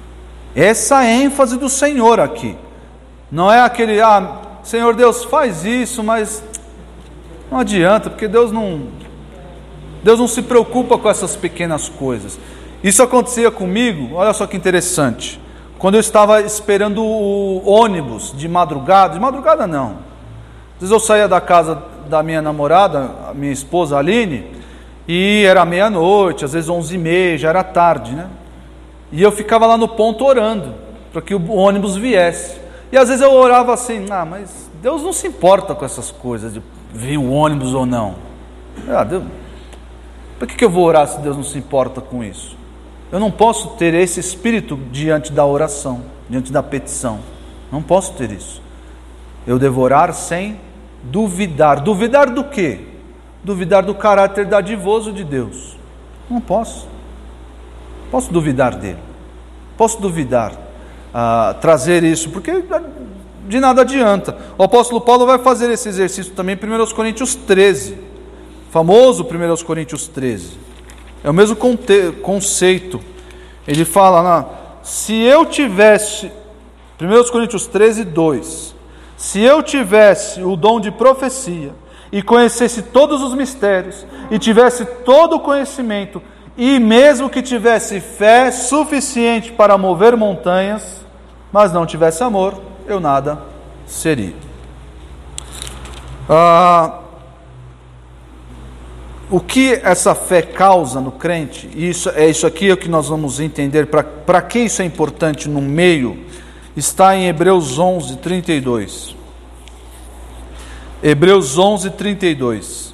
Essa é a ênfase do Senhor aqui. Não é aquele: ah, Senhor Deus, faz isso, mas não adianta, porque Deus não, Deus não se preocupa com essas pequenas coisas. Isso acontecia comigo, olha só que interessante. Quando eu estava esperando o ônibus de madrugada, de madrugada não. Às vezes eu saía da casa da minha namorada, a minha esposa Aline, e era meia-noite, às vezes onze e meia, já era tarde, né? E eu ficava lá no ponto orando, para que o ônibus viesse. E às vezes eu orava assim: ah, mas Deus não se importa com essas coisas de vir o ônibus ou não. Ah, Deus, por que, que eu vou orar se Deus não se importa com isso? Eu não posso ter esse espírito diante da oração, diante da petição. Não posso ter isso. Eu devo orar sem duvidar. Duvidar do quê? Duvidar do caráter dadivoso de Deus. Não posso. Posso duvidar dele. Posso duvidar, ah, trazer isso, porque de nada adianta. O apóstolo Paulo vai fazer esse exercício também em primeira Coríntios treze. Famoso primeira Coríntios treze. É o mesmo conte- conceito. Ele fala lá: se eu tivesse, primeira Coríntios treze, dois. Se eu tivesse o dom de profecia, e conhecesse todos os mistérios, e tivesse todo o conhecimento, e mesmo que tivesse fé suficiente para mover montanhas, mas não tivesse amor, eu nada seria. Ah, o que essa fé causa no crente, e isso, é isso aqui é o que nós vamos entender, para que isso é importante no meio, está em Hebreus onze, trinta e dois. Hebreus onze, trinta e dois.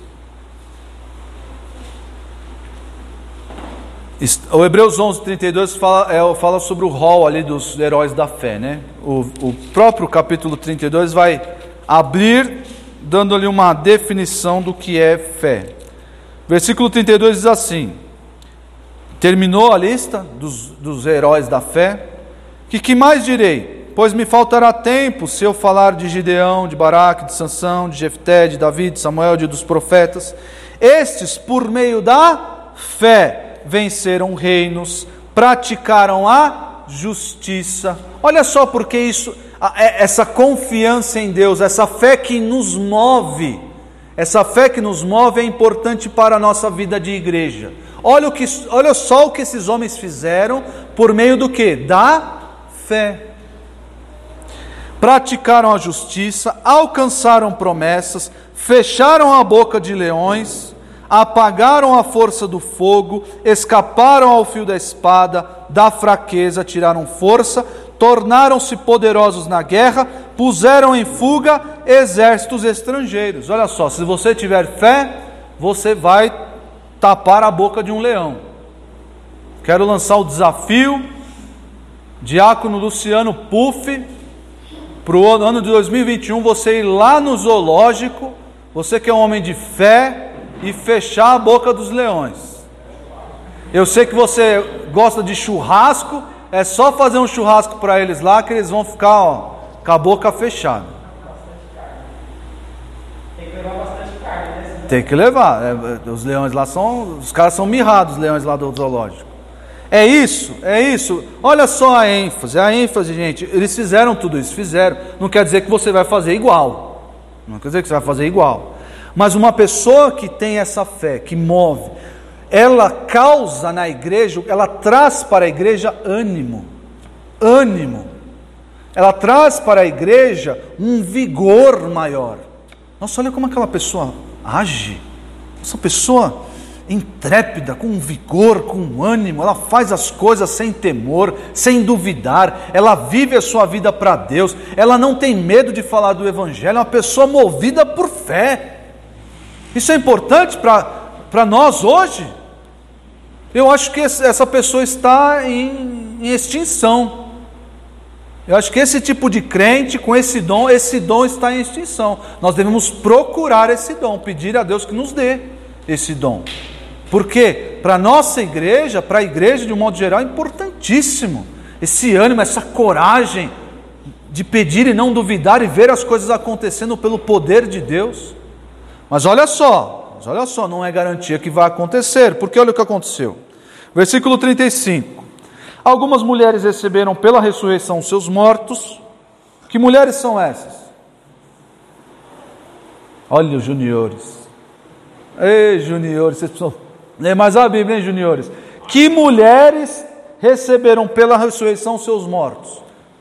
O Hebreus onze, trinta e dois fala, é, fala sobre o rol ali dos heróis da fé, né? O, o próprio capítulo trinta e dois vai abrir, dando-lhe uma definição do que é fé. Versículo trinta e dois diz assim: terminou a lista dos, dos heróis da fé. Que que mais direi? Pois me faltará tempo se eu falar de Gideão, de Baraque, de Sansão, de Jefté, de Davi, de Samuel, de dos profetas. Estes, por meio da fé, venceram reinos, praticaram a justiça. Olha só porque isso, essa confiança em Deus, essa fé que nos move, essa fé que nos move é importante para a nossa vida de igreja. Olha, o que, olha só o que esses homens fizeram por meio do que? Da fé. Praticaram a justiça, alcançaram promessas, fecharam a boca de leões, apagaram a força do fogo, escaparam ao fio da espada, da fraqueza tiraram força, tornaram-se poderosos na guerra, puseram em fuga exércitos estrangeiros. Olha só, se você tiver fé, você vai tapar a boca de um leão. Quero lançar o desafio, diácono Luciano Puff, para o ano de dois mil e vinte e um, você ir lá no zoológico, você que é um homem de fé, e fechar a boca dos leões. Eu sei que você gosta de churrasco, é só fazer um churrasco para eles lá que eles vão ficar, ó, com a boca fechada. Tem que levar bastante carne, né? Tem que levar. É, os leões lá são, os caras são mirrados, os leões lá do zoológico. É isso, é isso. Olha só a ênfase, a ênfase, gente. Eles fizeram tudo isso, fizeram. Não quer dizer que você vai fazer igual. Não quer dizer que você vai fazer igual. Mas uma pessoa que tem essa fé, que move, ela causa na igreja, ela traz para a igreja ânimo, ânimo. Ela traz para a igreja um vigor maior. Nossa, olha como aquela pessoa age. Essa pessoa intrépida, com vigor, com ânimo, ela faz as coisas sem temor, sem duvidar, ela vive a sua vida para Deus, ela não tem medo de falar do Evangelho, é uma pessoa movida por fé. Isso é importante para nós hoje. Eu acho que essa pessoa está em, em extinção. Eu acho que esse tipo de crente com esse dom, esse dom está em extinção. Nós devemos procurar esse dom, pedir a Deus que nos dê esse dom. Porque para a nossa igreja, para a igreja de um modo geral, é importantíssimo esse ânimo, essa coragem de pedir e não duvidar e ver as coisas acontecendo pelo poder de Deus. Mas olha só, mas olha só, não é garantia que vai acontecer, porque olha o que aconteceu. Versículo trinta e cinco. Algumas mulheres receberam pela ressurreição seus mortos. Que mulheres são essas? Olha os juniores. Ei, juniores, vocês precisam ler mais a Bíblia, hein, juniores? Que mulheres receberam pela ressurreição seus mortos?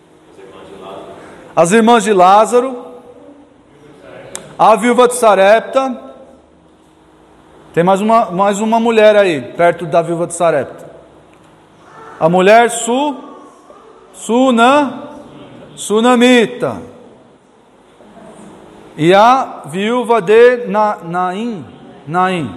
As irmãs de Lázaro, a viúva de Sarepta. Tem mais uma, mais uma mulher aí, perto da viúva de Sarepta. A mulher Su, Suna, Sunamita. E a viúva de Na, Naim, Naim.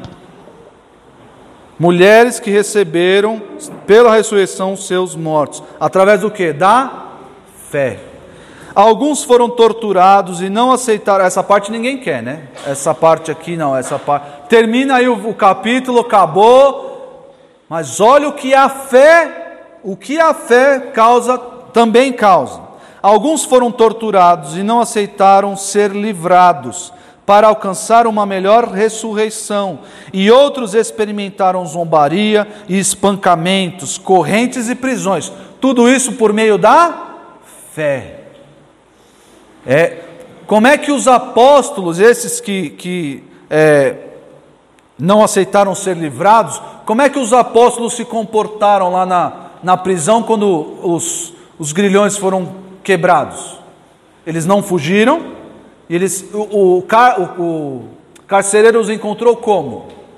Mulheres que receberam pela ressurreição seus mortos. Através do que? Da fé. Alguns foram torturados e não aceitaram. Essa parte ninguém quer, né? Essa parte aqui não, essa parte. Termina aí o, o capítulo, acabou. Mas olha o que a fé, o que a fé causa, também causa. Alguns foram torturados e não aceitaram ser livrados para alcançar uma melhor ressurreição. E outros experimentaram zombaria e espancamentos, correntes e prisões. Tudo isso por meio da fé. É, como é que os apóstolos, esses que, que é, não aceitaram ser livrados, como é que os apóstolos se comportaram lá na, na prisão quando os, os grilhões foram quebrados? Eles não fugiram, eles, o, o, o, o carcereiro os encontrou como?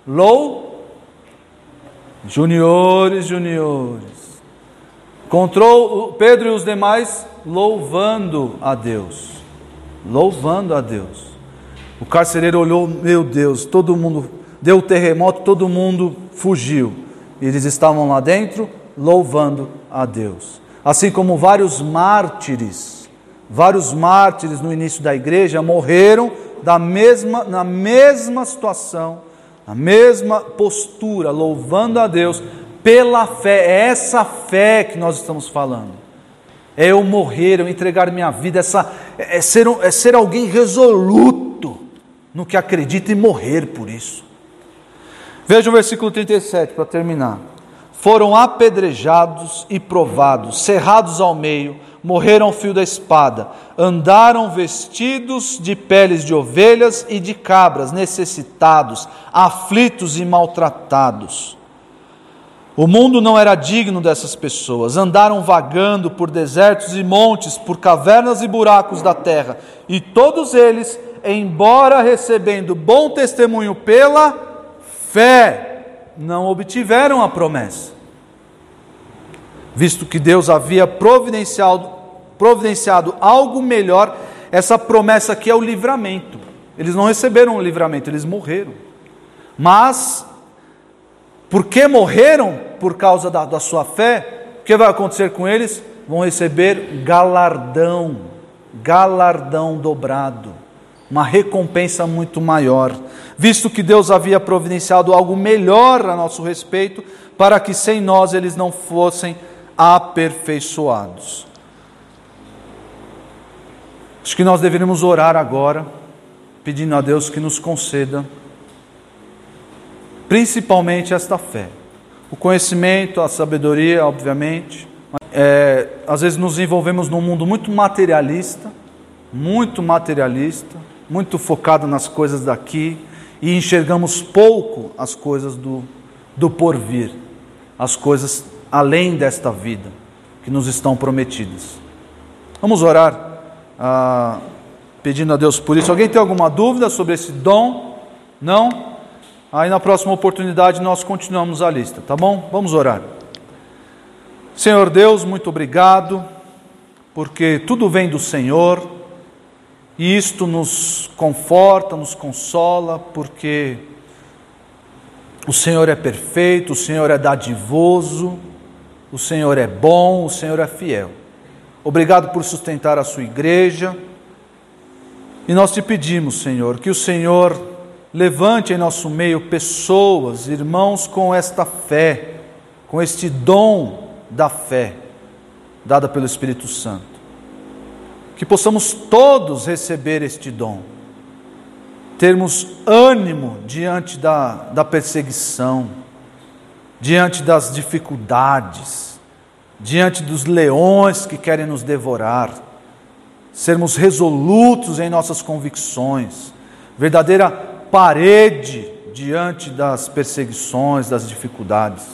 Lou, juniores, juniores. Encontrou Pedro e os demais louvando a Deus. Louvando a Deus. O carcereiro olhou, meu Deus, todo mundo, deu o terremoto, todo mundo fugiu. E eles estavam lá dentro louvando a Deus. Assim como vários mártires, vários mártires no início da igreja morreram da mesma, na mesma situação, na mesma postura, louvando a Deus pela fé. É essa fé que nós estamos falando. É eu morrer, eu entregar minha vida, essa, é, ser, é ser alguém resoluto no que acredita e morrer por isso. Veja o versículo trinta e sete para terminar. Foram apedrejados e provados, cerrados ao meio, morreram ao fio da espada, andaram vestidos de peles de ovelhas e de cabras, necessitados, aflitos e maltratados. O mundo não era digno dessas pessoas, andaram vagando por desertos e montes, por cavernas e buracos da terra, e todos eles, embora recebendo bom testemunho pela fé, não obtiveram a promessa. Visto que Deus havia providenciado, providenciado algo melhor, essa promessa aqui é o livramento. Eles não receberam o livramento, eles morreram. Mas, porque morreram por causa da, da sua fé, o que vai acontecer com eles? Vão receber galardão, galardão dobrado, uma recompensa muito maior. Visto que Deus havia providenciado algo melhor a nosso respeito, para que sem nós eles não fossem aperfeiçoados. Acho que nós deveríamos orar agora, pedindo a Deus que nos conceda, principalmente esta fé, o conhecimento, a sabedoria, obviamente. É, às vezes nos envolvemos num mundo muito materialista, muito materialista, muito focado nas coisas daqui, e enxergamos pouco as coisas do, do porvir, as coisas além desta vida, que nos estão prometidas. Vamos orar, ah, pedindo a Deus por isso. Alguém tem alguma dúvida sobre esse dom? Não? Aí na próxima oportunidade nós continuamos a lista, tá bom? Vamos orar. Senhor Deus, muito obrigado, porque tudo vem do Senhor, e isto nos conforta, nos consola, porque o Senhor é perfeito, o Senhor é dadivoso, o Senhor é bom, o Senhor é fiel. Obrigado por sustentar a sua igreja. E nós te pedimos, Senhor, que o Senhor levante em nosso meio pessoas, irmãos com esta fé, com este dom da fé, dada pelo Espírito Santo. Que possamos todos receber este dom, termos ânimo diante da, da perseguição, diante das dificuldades, diante dos leões que querem nos devorar, sermos resolutos em nossas convicções, verdadeira parede diante das perseguições, das dificuldades.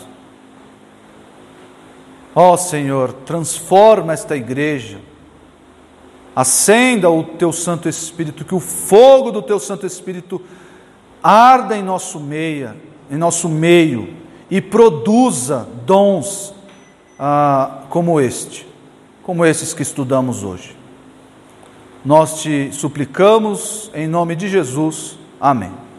Ó Senhor, transforma esta igreja, acenda o Teu Santo Espírito, que o fogo do Teu Santo Espírito arda em nosso meio, em nosso meio, e produza dons ah, como este, como esses que estudamos hoje. Nós te suplicamos em nome de Jesus. Amém.